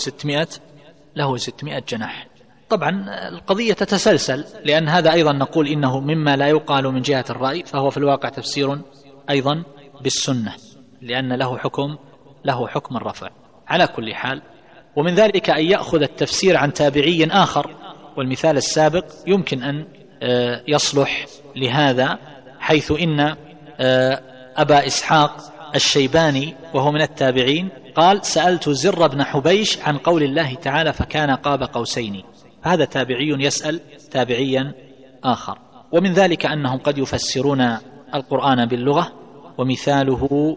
600 جناح. طبعا القضية تتسلسل، لأن هذا أيضا نقول إنه مما لا يقال من جهة الرأي، فهو في الواقع تفسير أيضا بالسنة، لأن له حكم الرفع على كل حال. ومن ذلك أن يأخذ التفسير عن تابعي آخر، والمثال السابق يمكن أن يصلح لهذا، حيث إن أبا إسحاق الشيباني وهو من التابعين قال: سألت زر بن حبيش عن قول الله تعالى: فكان قاب قوسين. هذا تابعي يسأل تابعيا آخر. ومن ذلك أنهم قد يفسرون القرآن باللغة، ومثاله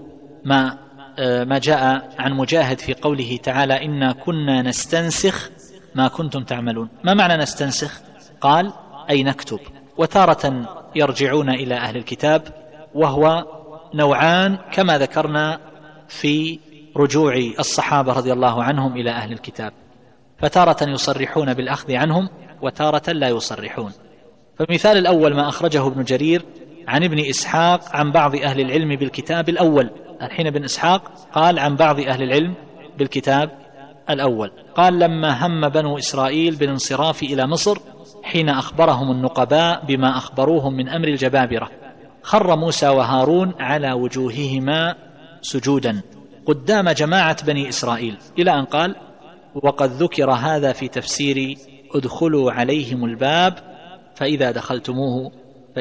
ما جاء عن مجاهد في قوله تعالى: إنا كنا نستنسخ ما كنتم تعملون. ما معنى نستنسخ؟ قال: أي نكتب. وتارة يرجعون إلى أهل الكتاب، وهو نوعان كما ذكرنا في رجوع الصحابة رضي الله عنهم إلى أهل الكتاب، فتارة يصرحون بالأخذ عنهم وتارة لا يصرحون. فالمثال الأول ما أخرجه ابن جرير عن ابن إسحاق عن بعض أهل العلم بالكتاب الأول. الحين ابن إسحاق قال عن بعض أهل العلم بالكتاب الأول، قال: لما هم بنو إسرائيل بالانصراف إلى مصر حين أخبرهم النقباء بما أخبروهم من أمر الجبابرة، خر موسى وهارون على وجوههما سجودا قدام جماعة بني إسرائيل، إلى أن قال: وقد ذكر هذا في تفسير ادخلوا عليهم الباب فإذا دخلتموه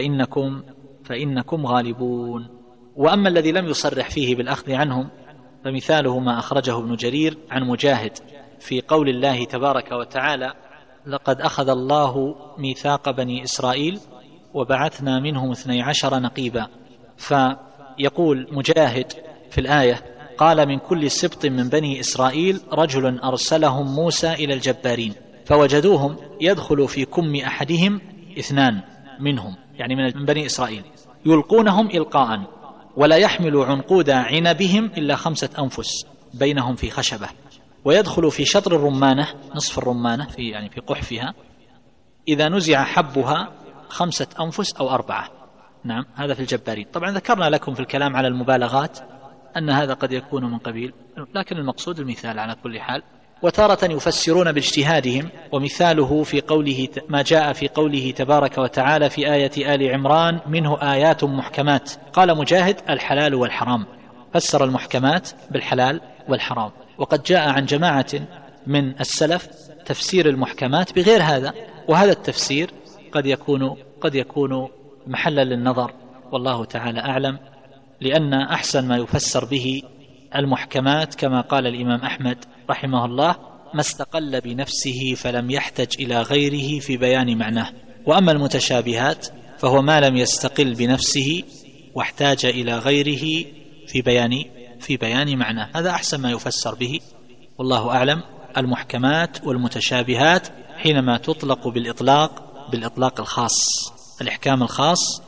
فإنكم غالبون. وأما الذي لم يصرح فيه بالأخذ عنهم فمثاله ما أخرجه ابن جرير عن مجاهد في قول الله تبارك وتعالى: لقد أخذ الله ميثاق بني إسرائيل وبعثنا منهم 12 نقيبا. فيقول مجاهد في الآية: قال: من كل سبط من بني إسرائيل رجل أرسلهم موسى إلى الجبارين فوجدوهم يدخل في كم أحدهم 2 منهم، يعني من بني إسرائيل، يلقونهم إلقاء ولا يحمل عنقود عنبهم إلا 5 أنفس بينهم في خشبة، ويدخل في شطر الرمانة، نصف الرمانة في قحفها، إذا نزع حبها 5 أنفس أو 4. نعم، هذا في الجبارين. طبعا ذكرنا لكم في الكلام على المبالغات أن هذا قد يكون من قبيل، لكن المقصود المثال على كل حال. وتارة يفسرون باجتهادهم، ومثاله في قوله ما جاء في قوله تبارك وتعالى في آية آل عمران: منه آيات محكمات. قال مجاهد: الحلال والحرام، فسر المحكمات بالحلال والحرام. وقد جاء عن جماعة من السلف تفسير المحكمات بغير هذا، وهذا التفسير قد يكون محلا للنظر، والله تعالى أعلم، لأن أحسن ما يفسر به المحكمات كما قال الإمام أحمد رحمه الله: ما استقل بنفسه فلم يحتج إلى غيره في بيان معناه. وأما المتشابهات فهو ما لم يستقل بنفسه واحتاج إلى غيره في بيان معناه. هذا أحسن ما يفسر به، والله أعلم. المحكمات والمتشابهات حينما تطلق بالإطلاق الخاص، الإحكام الخاص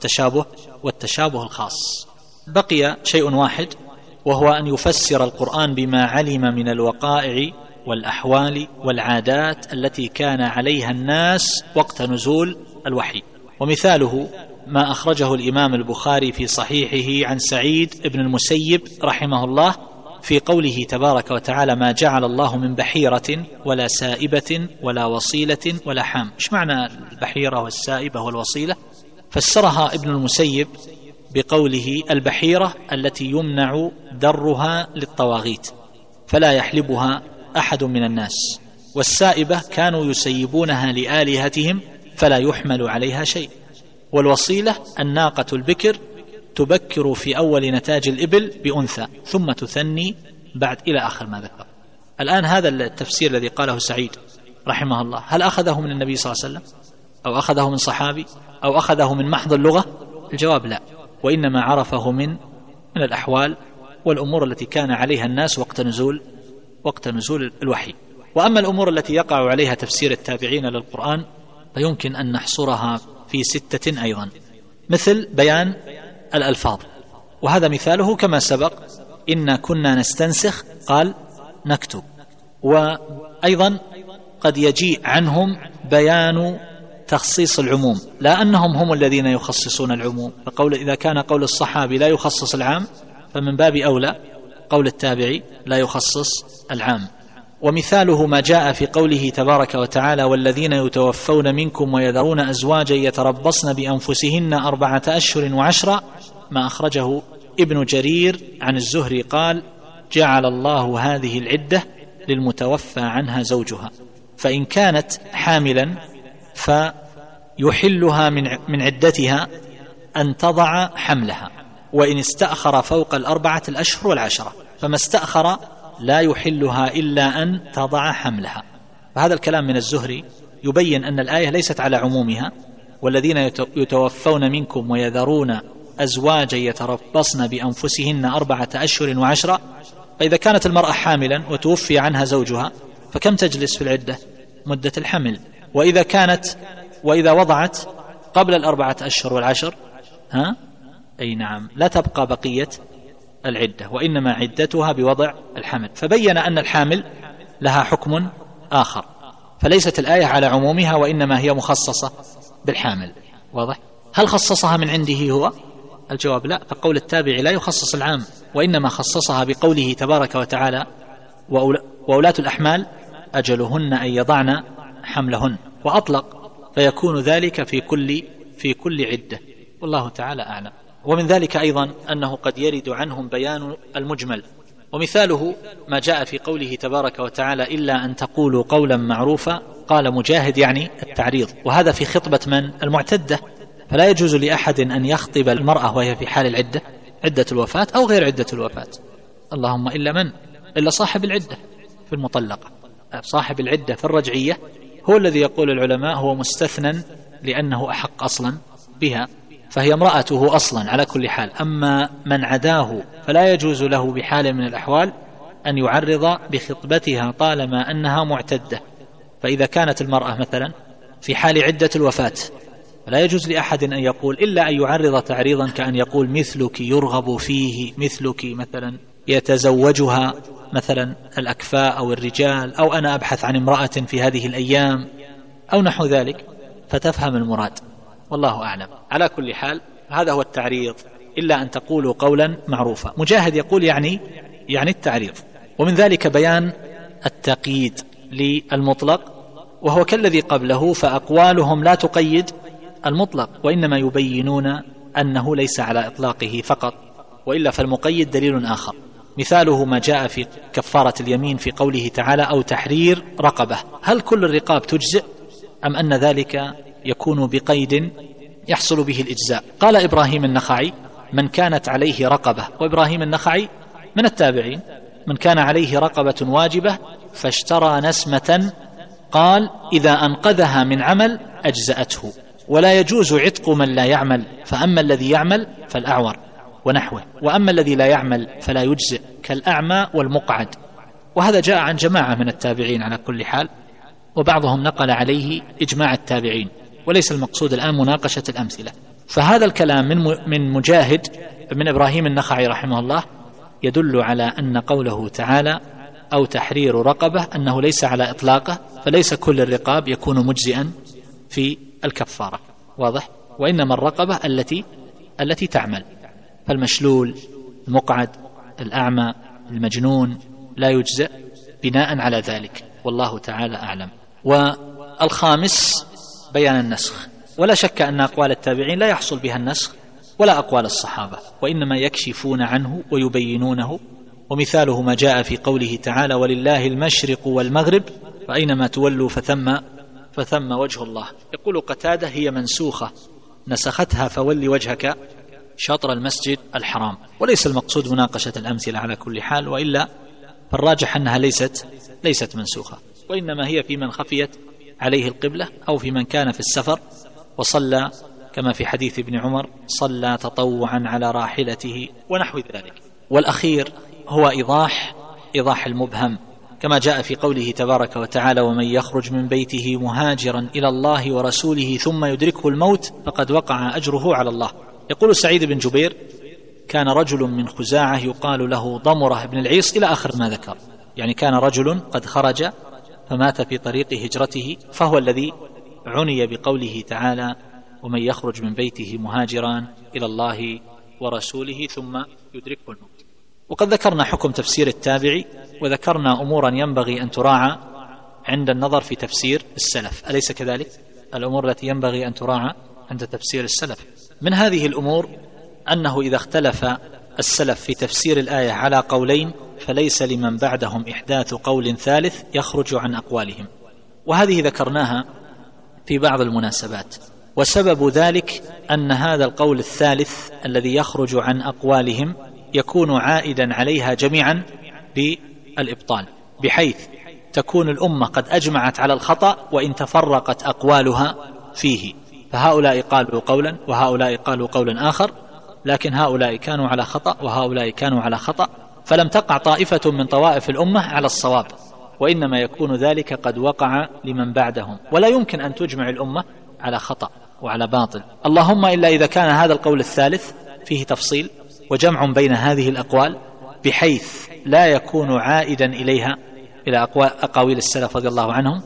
والتشابه الخاص. بقي شيء واحد، وهو أن يفسر القرآن بما علم من الوقائع والأحوال والعادات التي كان عليها الناس وقت نزول الوحي. ومثاله ما أخرجه الإمام البخاري في صحيحه عن سعيد بن المسيب رحمه الله في قوله تبارك وتعالى: ما جعل الله من بحيرة ولا سائبة ولا وصيلة ولا حام. إيش معنى البحيرة والسائبة والوصيلة؟ فسرها ابن المسيب بقوله: البحيرة التي يمنع درها للطواغيت فلا يحلبها أحد من الناس، والسائبة كانوا يسيبونها لآلهتهم فلا يحمل عليها شيء، والوصيلة الناقة البكر تبكر في أول نتاج الإبل بأنثى ثم تثني بعد، إلى آخر ما ذكر. الآن هذا التفسير الذي قاله سعيد رحمه الله، هل أخذه من النبي صلى الله عليه وسلم أو أخذه من صحابي أو أخذه من محض اللغة؟ الجواب لا، وإنما عرفه من الأحوال والأمور التي كان عليها الناس وقت نزول الوحي. وأما الأمور التي يقع عليها تفسير التابعين للقرآن فيمكن أن نحصرها في 6 أيضا، مثل بيان الألفاظ، وهذا مثاله كما سبق: إنا كنا نستنسخ قال نكتب. وأيضا قد يجيء عنهم بيان تخصيص العموم، لا أنهم هم الذين يخصصون العموم، فقول إذا كان قول الصحابي لا يخصص العام فمن باب أولى قول التابعي لا يخصص العام. ومثاله ما جاء في قوله تبارك وتعالى: والذين يتوفون منكم ويذرون أزواجا يتربصن بأنفسهن 4 أشهر وعشرا، ما أخرجه ابن جرير عن الزهري قال: جعل الله هذه العدة للمتوفى عنها زوجها، فإن كانت حاملا فيحلها من عدتها أن تضع حملها، وإن استأخر فوق 4 أشهر والعشرة فما استأخر لا يحلها إلا أن تضع حملها. فهذا الكلام من الزهري يبين أن الآية ليست على عمومها: والذين يتوفون منكم ويذرون أزواجا يتربصن بأنفسهن 4 أشهر وعشرة. فإذا كانت المرأة حاملا وتوفي عنها زوجها فكم تجلس في العدة؟ مدة الحمل. وإذا وضعت قبل 4 أشهر والعشر أي نعم لا تبقى بقية العدة، وإنما عدتها بوضع الحمل. فبين أن الحامل لها حكم آخر، فليست الآية على عمومها وإنما هي مخصصة بالحامل. واضح؟ هل خصصها من عنده هو؟ الجواب لا، فقول التابع لا يخصص العام، وإنما خصصها بقوله تبارك وتعالى: وأولاة الأحمال أجلهن أن يضعن حملهن، وأطلق، فيكون ذلك في كل عدة، والله تعالى أعلم. ومن ذلك أيضا أنه قد يرد عنهم بيان المجمل، ومثاله ما جاء في قوله تبارك وتعالى: إلا أن تقولوا قولا معروفا. قال مجاهد يعني التعريض، وهذا في خطبة من؟ المعتدة. فلا يجوز لأحد أن يخطب المرأة وهي في حال العدة، عدة الوفاة أو غير عدة الوفاة، اللهم إلا صاحب العدة في المطلقة. صاحب العدة في الرجعية هو الذي يقول العلماء هو مستثنى لأنه أحق أصلا بها، فهي امرأته أصلا على كل حال. أما من عداه فلا يجوز له بحال من الأحوال أن يعرض بخطبتها طالما أنها معتدة. فإذا كانت المرأة مثلا في حال عدة الوفاة فلا يجوز لأحد أن يقول، إلا أن يعرض تعريضا كأن يقول: مثلك يرغب فيه، مثلك مثلا يتزوجها مثلا الأكفاء أو الرجال، أو أنا أبحث عن امرأة في هذه الأيام، أو نحو ذلك، فتفهم المراد، والله أعلم. على كل حال هذا هو التعريض: إلا أن تقولوا قولا معروفا. مجاهد يقول يعني التعريض. ومن ذلك بيان التقييد للمطلق، وهو كالذي قبله، فأقوالهم لا تقيد المطلق، وإنما يبينون أنه ليس على إطلاقه فقط، وإلا فالمقيد دليل آخر. مثاله ما جاء في كفارة اليمين في قوله تعالى: أو تحرير رقبة. هل كل الرقاب تجزئ أم أن ذلك يكون بقيد يحصل به الإجزاء؟ قال إبراهيم النخعي: من كانت عليه رقبة، وإبراهيم النخعي من التابعين، من كان عليه رقبة واجبة فاشترى نسمة، قال: إذا أنقذها من عمل أجزأته، ولا يجوز عتق من لا يعمل، فأما الذي يعمل فالأعور ونحوه، وأما الذي لا يعمل فلا يجزئ كالأعمى والمقعد. وهذا جاء عن جماعة من التابعين على كل حال، وبعضهم نقل عليه إجماع التابعين، وليس المقصود الآن مناقشة الأمثلة. فهذا الكلام من مجاهد بن إبراهيم النخعي رحمه الله يدل على أن قوله تعالى أو تحرير رقبة أنه ليس على إطلاقه، فليس كل الرقاب يكون مجزئا في الكفارة، واضح؟ وإنما الرقبة التي تعمل، فالمشلول، المقعد، الأعمى، المجنون لا يجزئ بناء على ذلك، والله تعالى أعلم. والخامس بيان النسخ، ولا شك أن أقوال التابعين لا يحصل بها النسخ ولا أقوال الصحابة، وإنما يكشفون عنه ويبينونه. ومثاله ما جاء في قوله تعالى ولله المشرق والمغرب فأينما تولوا فثم وجه الله. يقول قتادة هي منسوخة نسختها فولي وجهك شطر المسجد الحرام. وليس المقصود مناقشة الأمثلة على كل حال، وإلا فالراجح أنها ليست منسوخة، وإنما هي في من خفيت عليه القبلة أو في من كان في السفر وصلى، كما في حديث ابن عمر صلى تطوعا على راحلته ونحو ذلك. والأخير هو إيضاح المبهم، كما جاء في قوله تبارك وتعالى ومن يخرج من بيته مهاجرا إلى الله ورسوله ثم يدركه الموت فقد وقع أجره على الله. يقول سعيد بن جبير كان رجل من خزاعة يقال له ضمرة بن العيص إلى آخر ما ذكر، يعني كان رجل قد خرج فمات في طريق هجرته، فهو الذي عني بقوله تعالى ومن يخرج من بيته مهاجرا إلى الله ورسوله ثم يدركه الموت. وقد ذكرنا حكم تفسير التابعي، وذكرنا أمورا ينبغي أن تراعى عند النظر في تفسير السلف، أليس كذلك؟ الأمور التي ينبغي أن تراعى عند تفسير السلف، من هذه الأمور أنه إذا اختلف السلف في تفسير الآية على قولين فليس لمن بعدهم إحداث قول ثالث يخرج عن أقوالهم، وهذه ذكرناها في بعض المناسبات. وسبب ذلك أن هذا القول الثالث الذي يخرج عن أقوالهم يكون عائدا عليها جميعا بالإبطال، بحيث تكون الأمة قد أجمعت على الخطأ وإن تفرقت أقوالها فيه، فهؤلاء قالوا قولا وهؤلاء قالوا قولا آخر، لكن هؤلاء كانوا على خطأ وهؤلاء كانوا على خطأ، فلم تقع طائفة من طوائف الأمة على الصواب، وإنما يكون ذلك قد وقع لمن بعدهم، ولا يمكن أن تجمع الأمة على خطأ وعلى باطل، اللهم إلا إذا كان هذا القول الثالث فيه تفصيل وجمع بين هذه الأقوال بحيث لا يكون عائدا إليها إلى أقاويل السلف رضي الله عنهم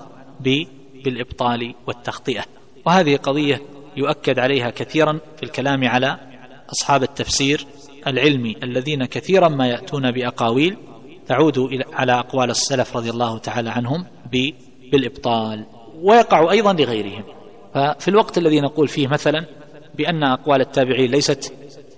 بالإبطال والتخطئة. وهذه قضية يؤكد عليها كثيرا في الكلام على أصحاب التفسير العلمي الذين كثيرا ما يأتون بأقاويل تعود على أقوال السلف رضي الله تعالى عنهم بالإبطال، ويقع أيضا لغيرهم. ففي الوقت الذي نقول فيه مثلا بأن أقوال التابعين ليست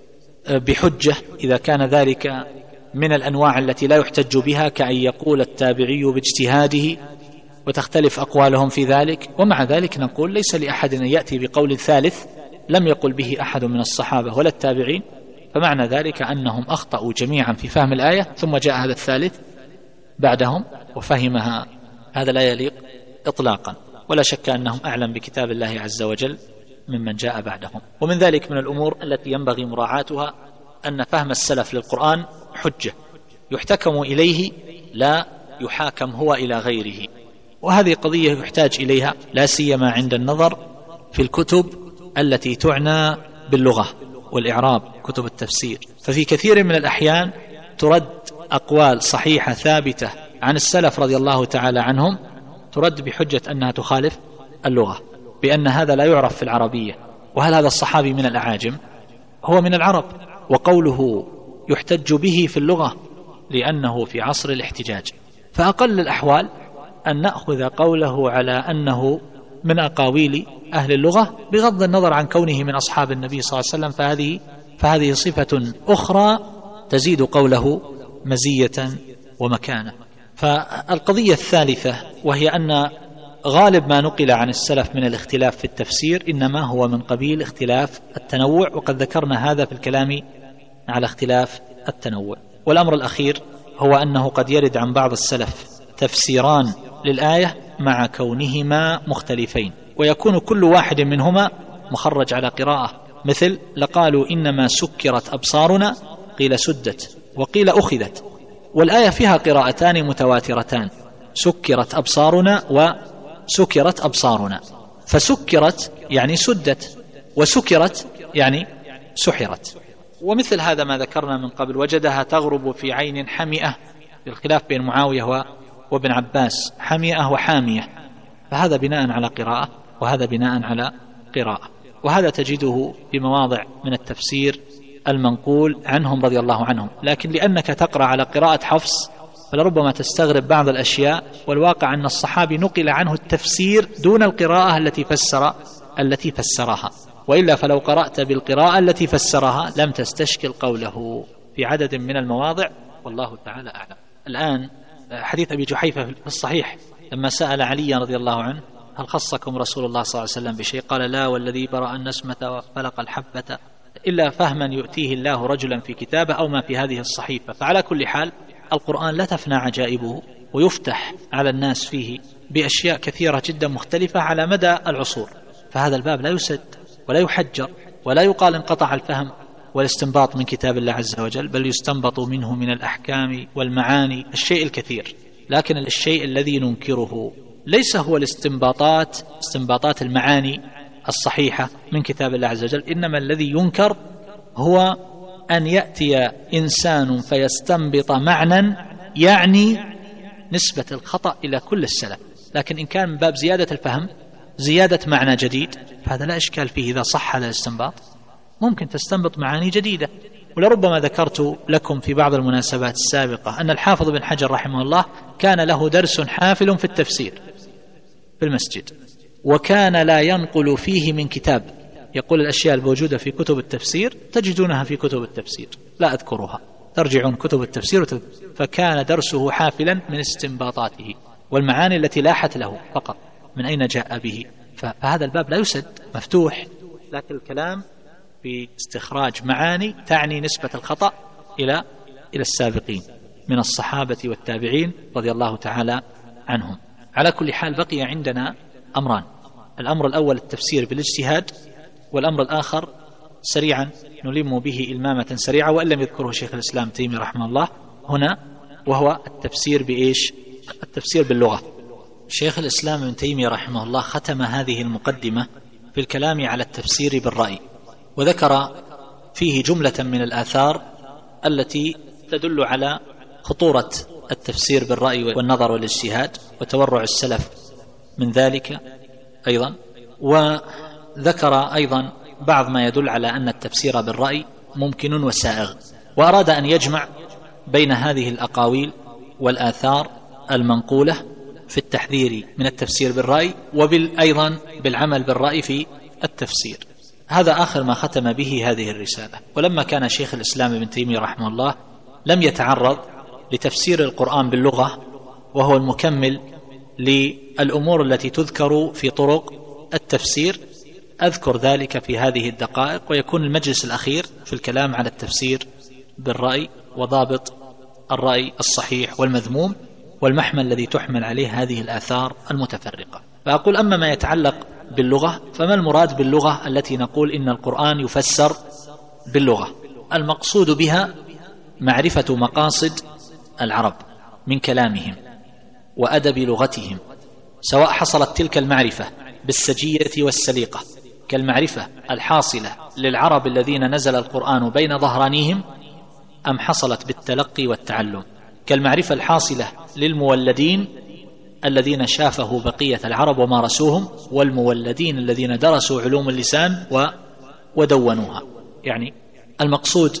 بحجة إذا كان ذلك من الأنواع التي لا يحتج بها، كأن يقول التابعي باجتهاده وتختلف أقوالهم في ذلك، ومع ذلك نقول ليس لأحد أن يأتي بقول ثالث لم يقل به أحد من الصحابة ولا التابعين، فمعنى ذلك أنهم أخطأوا جميعا في فهم الآية ثم جاء هذا الثالث بعدهم وفهمها، هذا لا يليق إطلاقا، ولا شك أنهم أعلم بكتاب الله عز وجل ممن جاء بعدهم. ومن ذلك من الأمور التي ينبغي مراعاتها أن فهم السلف للقرآن حجة يحتكم إليه لا يحاكم هو إلى غيره، وهذه قضية يحتاج إليها لا سيما عند النظر في الكتب التي تعنى باللغة والإعراب، كتب التفسير، ففي كثير من الأحيان ترد أقوال صحيحة ثابتة عن السلف رضي الله تعالى عنهم ترد بحجة أنها تخالف اللغة، بأن هذا لا يعرف في العربية، وهل هذا الصحابي من الأعاجم؟ هو من العرب، وقوله يحتج به في اللغة لأنه في عصر الاحتجاج، فأقل الأحوال أن نأخذ قوله على أنه من أقاويل أهل اللغة بغض النظر عن كونه من أصحاب النبي صلى الله عليه وسلم، فهذه صفة أخرى تزيد قوله مزية ومكانة. فالقضية الثالثة وهي أن غالب ما نقل عن السلف من الاختلاف في التفسير إنما هو من قبيل اختلاف التنوع، وقد ذكرنا هذا في الكلام على اختلاف التنوع. والأمر الأخير هو أنه قد يرد عن بعض السلف تفسيران للآية مع كونهما مختلفين، ويكون كل واحد منهما مخرج على قراءة، مثل لقالوا إنما سكرت أبصارنا قيل سدت وقيل أخذت، والآية فيها قراءتان متواترتان، سكرت أبصارنا وسكرت أبصارنا، فسكرت يعني سدت، وسكرت يعني سحرت. ومثل هذا ما ذكرنا من قبل، وجدها تغرب في عين حمئة، بالخلاف بين معاوية وابن عباس، حمئة وحامية، فهذا بناء على قراءة وهذا بناء على قراءة. وهذا تجده في مواضع من التفسير المنقول عنهم رضي الله عنهم، لكن لأنك تقرأ على قراءة حفص فلربما تستغرب بعض الأشياء، والواقع أن الصحابي نقل عنه التفسير دون القراءة التي فسرها، وإلا فلو قرأت بالقراءة التي فسرها لم تستشكل قوله في عدد من المواضع، والله تعالى أعلم. الآن حديث أبي جحيفة في الصحيح لما سأل علي رضي الله عنه هل خصكم رسول الله صلى الله عليه وسلم بشيء؟ قال لا والذي برأ النسمة وفلق الحبة إلا فهما يؤتيه الله رجلا في كتابه أو ما في هذه الصحيفة. فعلى كل حال القرآن لا تفنى عجائبه، ويفتح على الناس فيه بأشياء كثيرة جدا مختلفة على مدى العصور، فهذا الباب لا يسد ولا يحجر ولا يقال انقطع الفهم والاستنباط من كتاب الله عز وجل، بل يستنبط منه من الأحكام والمعاني الشيء الكثير. لكن الشيء الذي ننكره ليس هو استنباطات المعاني الصحيحة من كتاب الله عز وجل، إنما الذي ينكر هو أن يأتي إنسان فيستنبط معنى يعني نسبة الخطأ إلى كل السلف، لكن إن كان من باب زيادة الفهم، زيادة معنى جديد، فهذا لا إشكال فيه. إذا صح هذا الاستنباط ممكن تستنبط معاني جديدة. ولربما ذكرت لكم في بعض المناسبات السابقة أن الحافظ بن حجر رحمه الله كان له درس حافل في التفسير في المسجد، وكان لا ينقل فيه من كتاب، يقول الأشياء الموجودة في كتب التفسير تجدونها في كتب التفسير، لا أذكرها، ترجعون كتب التفسير فكان درسه حافلا من استنباطاته والمعاني التي لاحت له فقط من أين جاء به. فهذا الباب لا يسد، مفتوح، لكن الكلام في استخراج معاني تعني نسبة الخطأ إلى السابقين من الصحابة والتابعين رضي الله تعالى عنهم. على كل حال بقي عندنا أمران، الأمر الأول التفسير بالاجتهاد، والأمر الآخر سريعا نلم به إلمامة سريعة وإن لم يذكره شيخ الإسلام تيمية رحمه الله هنا، وهو التفسير بإيش؟ التفسير باللغة. شيخ الإسلام ابن تيمية رحمه الله ختم هذه المقدمة في الكلام على التفسير بالرأي، وذكر فيه جملة من الآثار التي تدل على خطورة التفسير بالرأي والنظر والاجتهاد وتورع السلف من ذلك أيضا، وذكر أيضا بعض ما يدل على أن التفسير بالرأي ممكن وسائغ، وأراد أن يجمع بين هذه الأقاويل والآثار المنقولة في التحذير من التفسير بالرأي وأيضا بالعمل بالرأي في التفسير. هذا آخر ما ختم به هذه الرسالة. ولما كان شيخ الإسلام ابن تيمية رحمه الله لم يتعرض لتفسير القرآن باللغة، وهو المكمل للأمور التي تذكر في طرق التفسير، أذكر ذلك في هذه الدقائق، ويكون المجلس الأخير في الكلام على التفسير بالرأي وضابط الرأي الصحيح والمذموم والمحمل الذي تحمل عليه هذه الآثار المتفرقة. فأقول أما ما يتعلق باللغة، فما المراد باللغة التي نقول إن القرآن يفسر باللغة؟ المقصود بها معرفة مقاصد العرب من كلامهم وأدب لغتهم، سواء حصلت تلك المعرفة بالسجية والسليقة كالمعرفة الحاصلة للعرب الذين نزل القرآن بين ظهرانيهم، أم حصلت بالتلقي والتعلم كالمعرفة الحاصلة للمولدين الذين شافه بقية العرب ومارسوهم، والمولدين الذين درسوا علوم اللسان ودونوها. يعني المقصود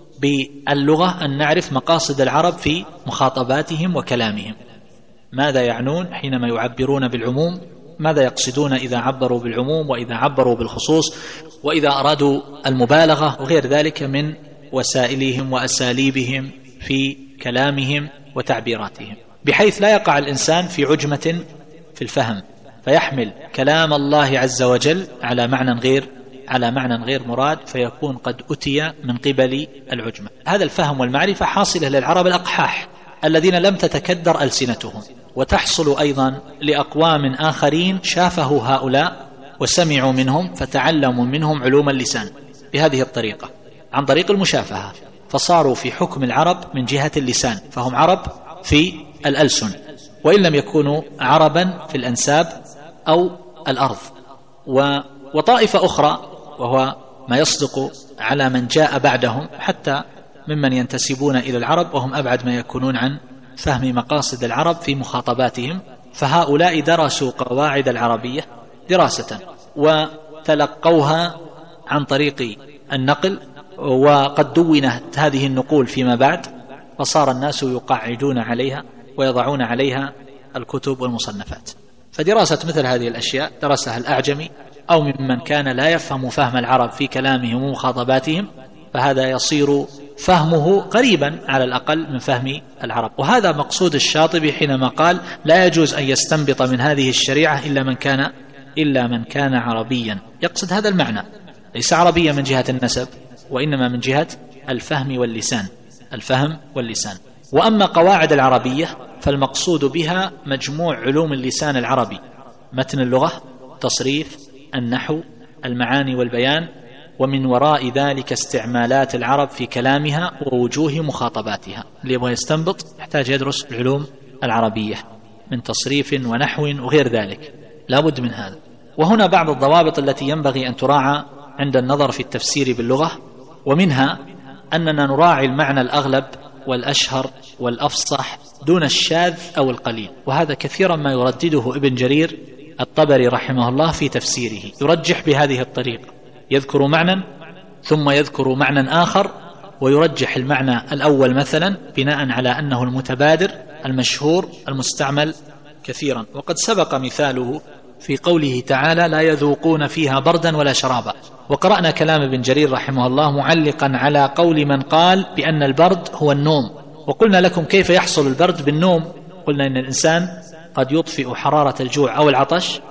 باللغة أن نعرف مقاصد العرب في مخاطباتهم وكلامهم، ماذا يعنون حينما يعبرون بالعموم، ماذا يقصدون إذا عبروا بالعموم وإذا عبروا بالخصوص، وإذا أرادوا المبالغة وغير ذلك من وسائلهم وأساليبهم في كلامهم وتعبيراتهم، بحيث لا يقع الإنسان في عجمة في الفهم فيحمل كلام الله عز وجل على معنى غير مراد، فيكون قد أتي من قبل العجمة. هذا الفهم والمعرفة حاصلة للعرب الأقحاح الذين لم تتكدر ألسنتهم، وتحصل أيضا لأقوام آخرين شافه هؤلاء وسمعوا منهم فتعلموا منهم علوم اللسان بهذه الطريقة عن طريق المشافهة، فصاروا في حكم العرب من جهة اللسان، فهم عرب في الألسن وإن لم يكونوا عربا في الأنساب أو الأرض. وطائفة أخرى، وهو ما يصدق على من جاء بعدهم حتى ممن ينتسبون إلى العرب وهم أبعد ما يكونون عن فهم مقاصد العرب في مخاطباتهم، فهؤلاء درسوا قواعد العربية دراسة وتلقوها عن طريق النقل، وقد دونت هذه النقول فيما بعد، فصار الناس يقعدون عليها ويضعون عليها الكتب والمصنفات. فدراسة مثل هذه الأشياء درسها الأعجمي أو ممن كان لا يفهم فهم العرب في كلامهم ومخاطباتهم، فهذا يصير فهمه قريبا على الأقل من فهم العرب. وهذا مقصود الشاطبي حينما قال لا يجوز أن يستنبط من هذه الشريعة إلا من كان عربيا. يقصد هذا المعنى، ليس عربيا من جهة النسب وإنما من جهة الفهم واللسان. وأما قواعد العربية فالمقصود بها مجموع علوم اللسان العربي، متن اللغة، تصريف، النحو، المعاني والبيان، ومن وراء ذلك استعمالات العرب في كلامها ووجوه مخاطباتها. اللي يبغى يستنبط يحتاج يدرس العلوم العربية من تصريف ونحو وغير ذلك، لا بد من هذا. وهنا بعض الضوابط التي ينبغي أن تراعى عند النظر في التفسير باللغة، ومنها أننا نراعي المعنى الأغلب والأشهر والأفصح دون الشاذ أو القليل، وهذا كثيرا ما يردده ابن جرير الطبري رحمه الله في تفسيره، يرجح بهذه الطريقة، يذكر معنى ثم يذكر معنى آخر ويرجح المعنى الأول مثلا بناء على أنه المتبادر المشهور المستعمل كثيرا. وقد سبق مثاله في قوله تعالى لا يذوقون فيها بردا ولا شرابا. وقرأنا كلام ابن جرير رحمه الله معلقا على قول من قال بأن البرد هو النوم، وقلنا لكم كيف يحصل البرد بالنوم. قلنا إن الإنسان قد يطفئ حرارة الجوع أو العطش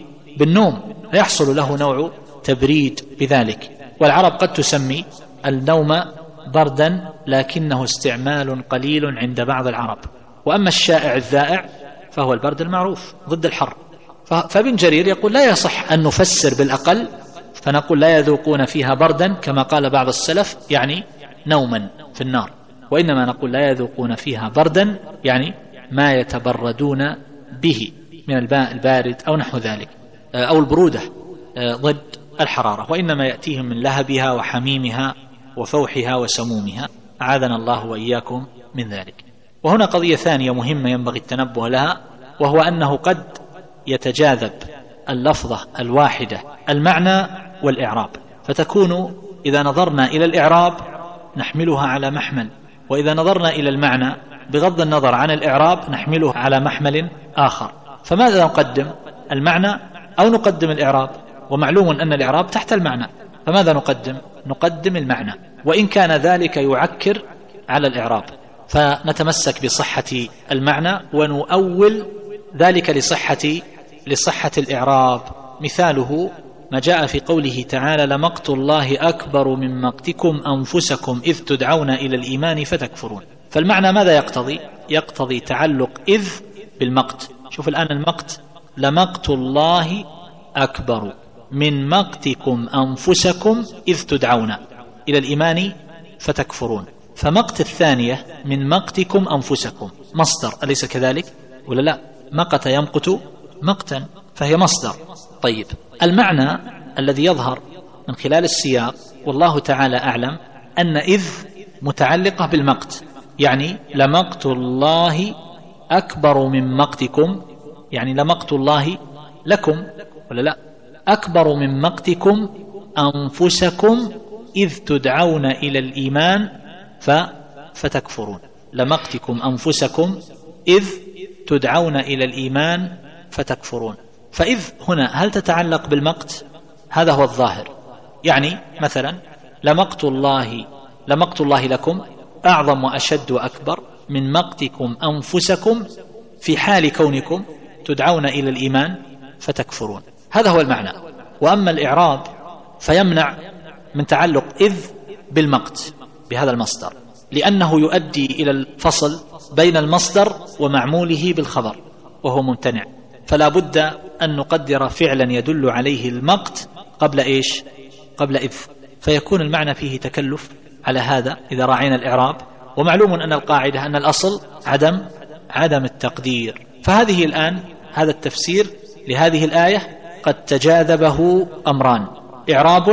بالنوم، فيحصل له نوع تبريد بذلك. والعرب قد تسمي النوم بردا لكنه استعمال قليل عند بعض العرب. وأما الشائع الذائع فهو البرد المعروف ضد الحر. فابن جرير يقول لا يصح أن نفسر بالأقل فنقول لا يذوقون فيها بردا كما قال بعض السلف يعني نوما في النار، وإنما نقول لا يذوقون فيها بردا يعني ما يتبردون به من الماء البارد أو نحو ذلك، أو البرودة ضد الحرارة، وإنما يأتيهم من لهبها وحميمها وفوحها وسمومها، أعاذنا الله وإياكم من ذلك. وهنا قضية ثانية مهمة ينبغي التنبه لها، وهو أنه قد يتجاذب اللفظة الواحدة المعنى والإعراب، فتكون إذا نظرنا إلى الإعراب نحملها على محمل، وإذا نظرنا إلى المعنى بغض النظر عن الإعراب نحمله على محمل آخر. فماذا نقدم، المعنى أو نقدم الإعراب؟ ومعلوم أن الإعراب تحت المعنى، فماذا نقدم المعنى، وإن كان ذلك يعكر على الإعراب، فنتمسك بصحة المعنى ونؤول ذلك لصحة الإعراب. مثاله ما جاء في قوله تعالى لمقت الله أكبر من مقتكم أنفسكم إذ تدعون إلى الإيمان فتكفرون. فالمعنى ماذا يقتضي تعلق إذ بالمقت. شوف الآن المقت، لمقت الله أكبر من مقتكم أنفسكم إذ تدعون إلى الإيمان فتكفرون. فمقت الثانية من مقتكم أنفسكم مصدر، أليس كذلك ولا لا؟ مقت يمقت مقتا، فهي مصدر. طيب المعنى الذي يظهر من خلال السياق والله تعالى أعلم أن إذ متعلقة بالمقت، يعني لمقت الله أكبر من مقتكم، يعني لمقت الله لكم ولا لا؟ أكبر من مقتكم أنفسكم إذ تدعون إلى الإيمان فتكفرون. لمقتكم أنفسكم إذ تدعون إلى الإيمان فتكفرون. فإذ هنا هل تتعلق بالمقت؟ هذا هو الظاهر. يعني مثلا لمقت الله لكم أعظم وأشد وأكبر من مقتكم أنفسكم في حال كونكم تدعون إلى الإيمان فتكفرون. هذا هو المعنى. وأما الإعراب فيمنع من تعلق إذ بالمقت بهذا المصدر، لأنه يؤدي إلى الفصل بين المصدر ومعموله بالخبر، وهو ممتنع. فلا بد أن نقدر فعلا يدل عليه المقت قبل إيش؟ قبل إذ، فيكون المعنى فيه تكلف على هذا إذا راعينا الإعراب. ومعلوم أن القاعدة أن الأصل عدم التقدير. فهذه الآن هذا التفسير لهذه الآية قد تجاذبه أمران: إعراب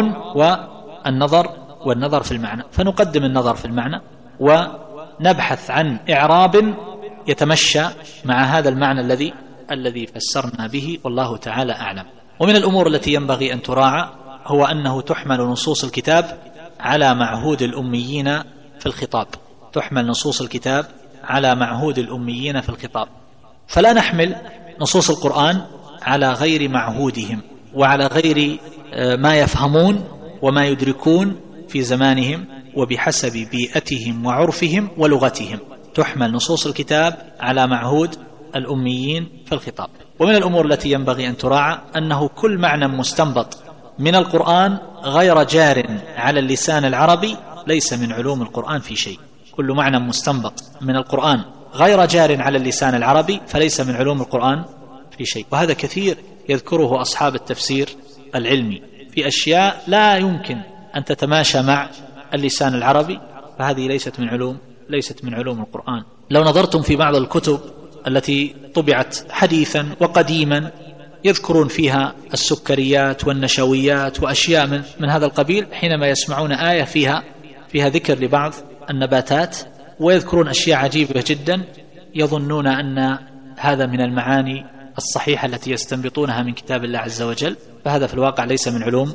والنظر في المعنى. فنقدم النظر في المعنى ونبحث عن إعراب يتمشى مع هذا المعنى الذي فسرنا به، والله تعالى أعلم. ومن الأمور التي ينبغي أن تراعى هو أنه تحمل نصوص الكتاب على معهود الأميين في الخطاب. تحمل نصوص الكتاب على معهود الأميين في الخطاب، فلا نحمل نصوص القرآن على غير معهودهم وعلى غير ما يفهمون وما يدركون في زمانهم وبحسب بيئتهم وعرفهم ولغتهم. تحمل نصوص الكتاب على معهود الأميين في الخطاب. ومن الأمور التي ينبغي أن تراعى أنه كل معنى مستنبط من القرآن غير جار على اللسان العربي ليس من علوم القرآن في شيء. كل معنى مستنبط من القرآن غير جار على اللسان العربي فليس من علوم القرآن في شيء. وهذا كثير يذكره أصحاب التفسير العلمي في أشياء لا يمكن أن تتماشى مع اللسان العربي، فهذه ليست من علوم القرآن. لو نظرتم في بعض الكتب التي طبعت حديثا وقديما يذكرون فيها السكريات والنشويات وأشياء من هذا القبيل، حينما يسمعون آية فيها ذكر لبعض النباتات ويذكرون أشياء عجيبة جدا يظنون أن هذا من المعاني الصحيحة التي يستنبطونها من كتاب الله عز وجل، فهذا في الواقع ليس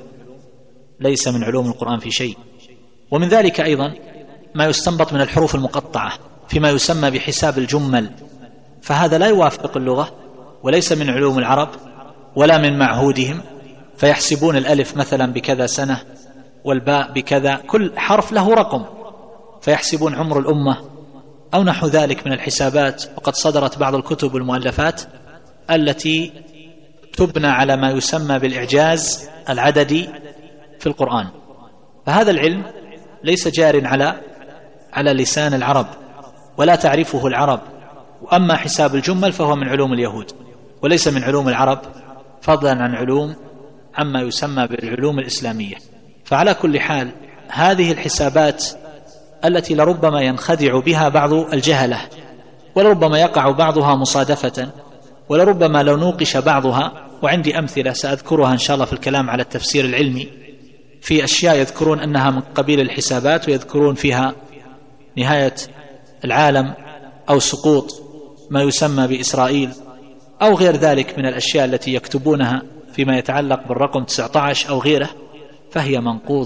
من علوم القرآن في شيء. ومن ذلك أيضا ما يستنبط من الحروف المقطعة فيما يسمى بحساب الجمل، فهذا لا يوافق اللغة وليس من علوم العرب ولا من معهودهم، فيحسبون الألف مثلا بكذا سنة والباء بكذا، كل حرف له رقم، فيحسبون عمر الأمة أو نحو ذلك من الحسابات. وقد صدرت بعض الكتب والمؤلفات التي تبنى على ما يسمى بالإعجاز العددي في القرآن، فهذا العلم ليس جار على لسان العرب ولا تعرفه العرب. وأما حساب الجمل فهو من علوم اليهود وليس من علوم العرب، فضلا عما يسمى بالعلوم الإسلامية. فعلى كل حال هذه الحسابات التي لربما ينخدع بها بعض الجهلة ولربما يقع بعضها مصادفة ولربما لو نوقش بعضها، وعندي أمثلة سأذكرها إن شاء الله في الكلام على التفسير العلمي، في أشياء يذكرون أنها من قبيل الحسابات ويذكرون فيها نهاية العالم أو سقوط ما يسمى بإسرائيل أو غير ذلك من الأشياء التي يكتبونها فيما يتعلق بالرقم 19 أو غيره، فهي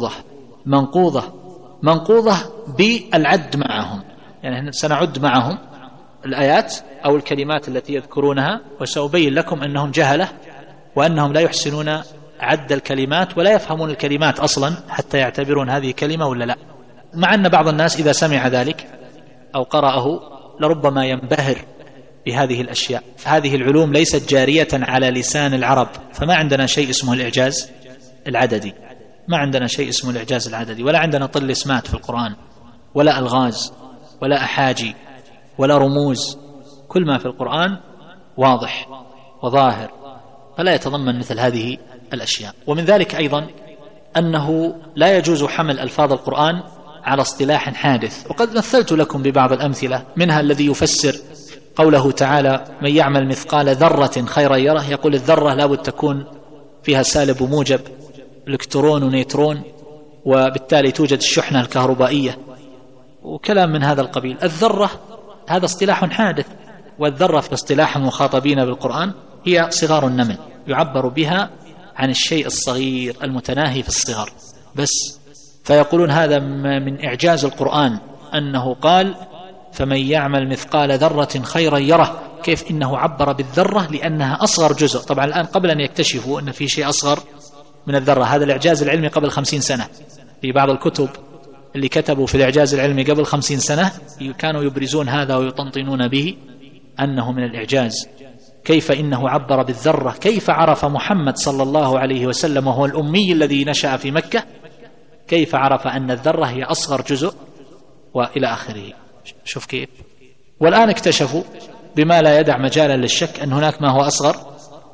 منقوضة بالعد معهم. يعني سنعد معهم الآيات أو الكلمات التي يذكرونها، وسأبين لكم أنهم جهلة وأنهم لا يحسنون عد الكلمات ولا يفهمون الكلمات أصلا حتى يعتبرون هذه كلمة ولا لا. مع أن بعض الناس إذا سمع ذلك أو قرأه لربما ينبهر بهذه الأشياء. هذه العلوم ليست جارية على لسان العرب، فما عندنا شيء اسمه الإعجاز العددي، ما عندنا شيء اسمه الإعجاز العددي، ولا عندنا طل اسمات في القرآن ولا ألغاز ولا أحاجي ولا رموز. كل ما في القرآن واضح وظاهر، فلا يتضمن مثل هذه الأشياء. ومن ذلك أيضا أنه لا يجوز حمل ألفاظ القرآن على اصطلاح حادث، وقد مثلت لكم ببعض الأمثلة، منها الذي يفسر قوله تعالى: من يعمل مثقال ذرة خيرا يره. يقول الذرة لابد تكون فيها سالب وموجب، الكترون ونيترون، وبالتالي توجد الشحنة الكهربائية وكلام من هذا القبيل. الذرة هذا اصطلاح حادث، والذرة في اصطلاح المخاطبين بالقرآن هي صغار النمل، يعبر بها عن الشيء الصغير المتناهي في الصغر بس. فيقولون هذا من إعجاز القرآن أنه قال: فمن يعمل مثقال ذرة خيرا يره. كيف إنه عبر بالذرة لأنها أصغر جزء؟ طبعا الآن قبل أن يكتشفوا أن في شيء أصغر من الذرة، هذا الإعجاز العلمي قبل 50 سنة. في بعض الكتب اللي كتبوا في الإعجاز العلمي قبل 50 سنة كانوا يبرزون هذا ويطنطنون به أنه من الإعجاز. كيف إنه عبر بالذرة؟ كيف عرف محمد صلى الله عليه وسلم وهو الأمي الذي نشأ في مكة، كيف عرف أن الذرة هي أصغر جزء وإلى آخره؟ شوف كيف. والآن اكتشفوا بما لا يدع مجالا للشك أن هناك ما هو أصغر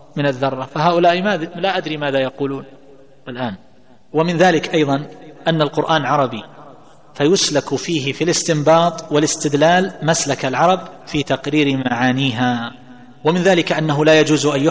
من الذرة، فهؤلاء لا أدري ماذا يقولون الآن. ومن ذلك أيضا أن القرآن عربي، فيسلك فيه في الاستنباط والاستدلال مسلك العرب في تقرير معانيها. ومن ذلك أنه لا يجوز أن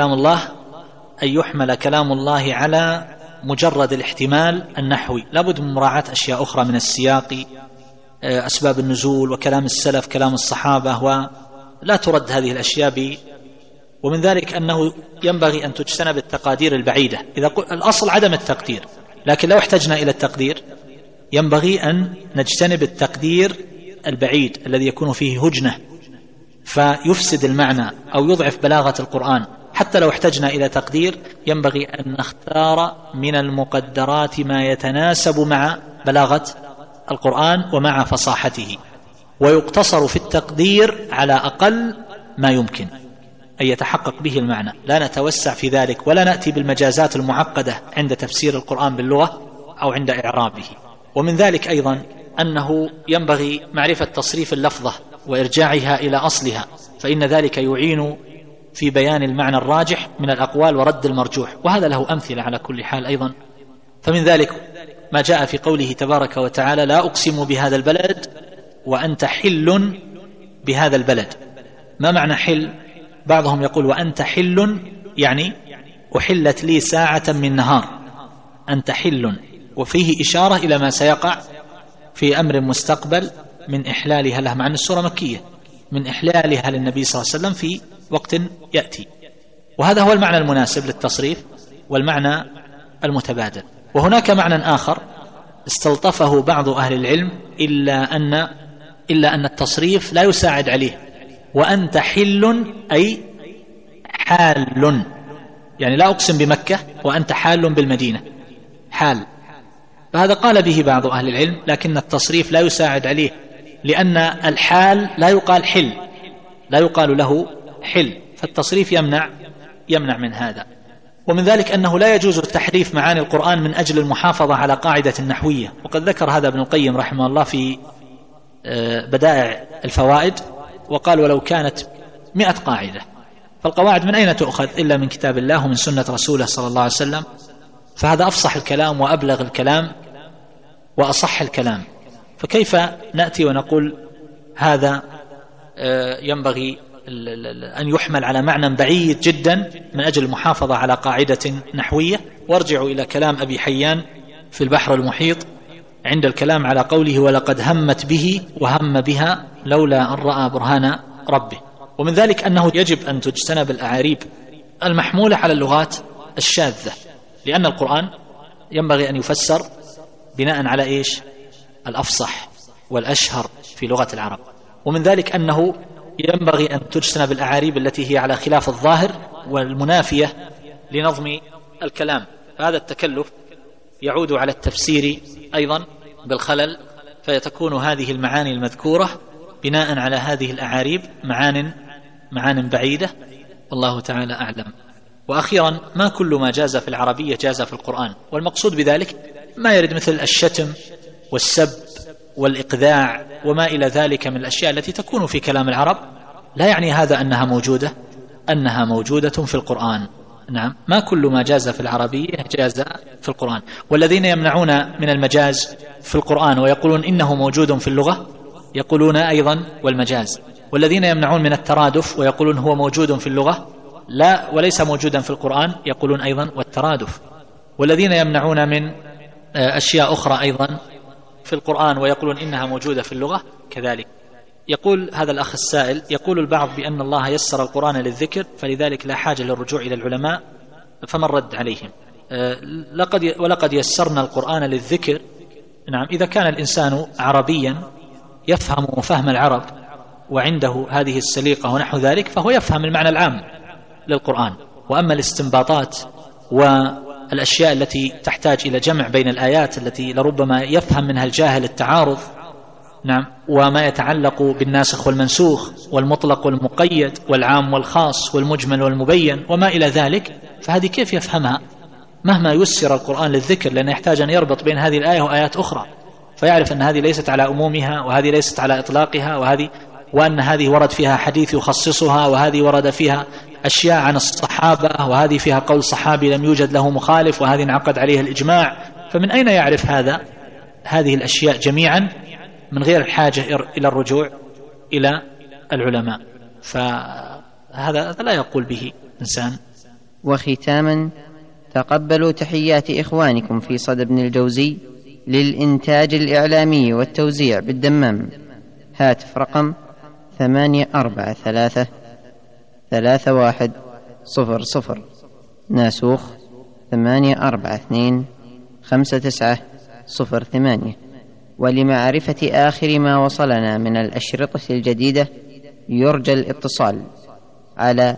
يحمل كلام الله على مجرد الاحتمال النحوي، لابد من مراعاة أشياء أخرى من السياق، أسباب النزول وكلام السلف، كلام الصحابة، ولا ترد هذه الأشياء ومن ذلك أنه ينبغي أن تجتنب التقادير البعيدة. الأصل عدم التقدير، لكن لو احتجنا إلى التقدير ينبغي أن نجتنب التقدير البعيد الذي يكون فيه هجنة فيفسد المعنى أو يضعف بلاغة القرآن. حتى لو احتجنا إلى تقدير ينبغي أن نختار من المقدرات ما يتناسب مع بلاغة القرآن ومع فصاحته، ويقتصر في التقدير على أقل ما يمكن أن يتحقق به المعنى، لا نتوسع في ذلك ولا نأتي بالمجازات المعقدة عند تفسير القرآن باللغة أو عند إعرابه. ومن ذلك أيضا أنه ينبغي معرفة تصريف اللفظة وإرجاعها إلى أصلها، فإن ذلك يعين في بيان المعنى الراجح من الأقوال ورد المرجوح، وهذا له أمثلة على كل حال أيضا. فمن ذلك ما جاء في قوله تبارك وتعالى: لا أقسم بهذا البلد وأنت حل بهذا البلد. ما معنى حل؟ بعضهم يقول وأنت حل يعني أحلت لي ساعة من نهار، أنت حل، وفيه إشارة إلى ما سيقع في أمر مستقبل من إحلالها له، مع أن السورة مكية، من إحلالها للنبي صلى الله عليه وسلم في وقت يأتي. وهذا هو المعنى المناسب للتصريف والمعنى المتبادل. وهناك معنى آخر استلطفه بعض أهل العلم إلا أن التصريف لا يساعد عليه، وأنت حل أي حال، يعني لا أقسم بمكة وأنت حال بالمدينة، حال. فهذا قال به بعض أهل العلم، لكن التصريف لا يساعد عليه، لأن الحال لا يقال حل، لا يقال له حل، فالتصريف يمنع من هذا. ومن ذلك أنه لا يجوز تحريف معاني القرآن من أجل المحافظة على قاعدة النحوية، وقد ذكر هذا ابن القيم رحمه الله في بدائع الفوائد، وقال: ولو كانت 100 قاعدة، فالقواعد من أين تؤخذ إلا من كتاب الله ومن سنة رسوله صلى الله عليه وسلم، فهذا أفصح الكلام وأبلغ الكلام وأصح الكلام. فكيف نأتي ونقول هذا ينبغي أن يحمل على معنى بعيد جدا من أجل المحافظة على قاعدة نحوية؟ وارجعوا إلى كلام أبي حيان في البحر المحيط عند الكلام على قوله: ولقد همت به وهم بها لولا أن رأى برهان ربه. ومن ذلك أنه يجب أن تجتنب الأعاريب المحمولة على اللغات الشاذة، لأن القرآن ينبغي أن يفسر بناء على إيش؟ الأفصح والأشهر في لغة العرب. ومن ذلك أنه ينبغي أن تجتنب الأعاريب التي هي على خلاف الظاهر والمنافية لنظم الكلام، فهذا التكلف يعود على التفسير أيضا بالخلل، فيتكون هذه المعاني المذكورة بناء على هذه الأعاريب معان بعيدة، والله تعالى أعلم. وأخيرا، ما كل ما جاز في العربية جاز في القرآن، والمقصود بذلك ما يرد مثل الشتم والسب والإقذاع وما إلى ذلك من الأشياء التي تكون في كلام العرب، لا يعني هذا أنها موجودة في القرآن. نعم، ما كل ما جاز في العربية جاز في القرآن. والذين يمنعون من المجاز في القرآن ويقولون إنه موجود في اللغة يقولون أيضا والمجاز، والذين يمنعون من الترادف ويقولون هو موجود في اللغة لا وليس موجودا في القرآن يقولون أيضا والترادف، والذين يمنعون من أشياء أخرى أيضا في القرآن ويقولون إنها موجودة في اللغة كذلك. يقول هذا الأخ السائل: يقول البعض بأن الله يسر القرآن للذكر فلذلك لا حاجة للرجوع إلى العلماء، فما الرد عليهم؟ ولقد يسرنا القرآن للذكر. نعم، إذا كان الإنسان عربيا يفهم فهم العرب وعنده هذه السليقة ونحو ذلك فهو يفهم المعنى العام للقرآن. وأما الاستنباطات والأشياء التي تحتاج إلى جمع بين الآيات التي لربما يفهم منها الجاهل التعارض، نعم، وما يتعلق بالناسخ والمنسوخ والمطلق والمقيد والعام والخاص والمجمل والمبين وما إلى ذلك، فهذه كيف يفهمها مهما يسر القرآن للذكر؟ لأنه يحتاج أن يربط بين هذه الآية وآيات أخرى، فيعرف أن هذه ليست على أمومها وهذه ليست على إطلاقها، وأن هذه ورد فيها حديث يخصصها وهذه ورد فيها أشياء عن الصحابة، وهذه فيها قول صحابي لم يوجد له مخالف، وهذه انعقد عليها الإجماع، فمن أين يعرف هذه الأشياء جميعا من غير الحاجة إلى الرجوع إلى العلماء؟ فهذا لا يقول به إنسان. وختاما، تقبلوا تحيات إخوانكم في صدى ابن الجوزي للإنتاج الإعلامي والتوزيع بالدمام. هاتف رقم 8433100، ناسوخ 8425908. ولمعرفة آخر ما وصلنا من الأشرطة الجديدة يرجى الاتصال على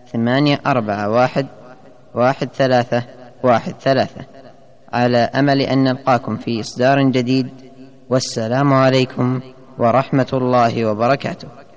8411313 على أمل أن نلقاكم في إصدار جديد. والسلام عليكم ورحمة الله وبركاته.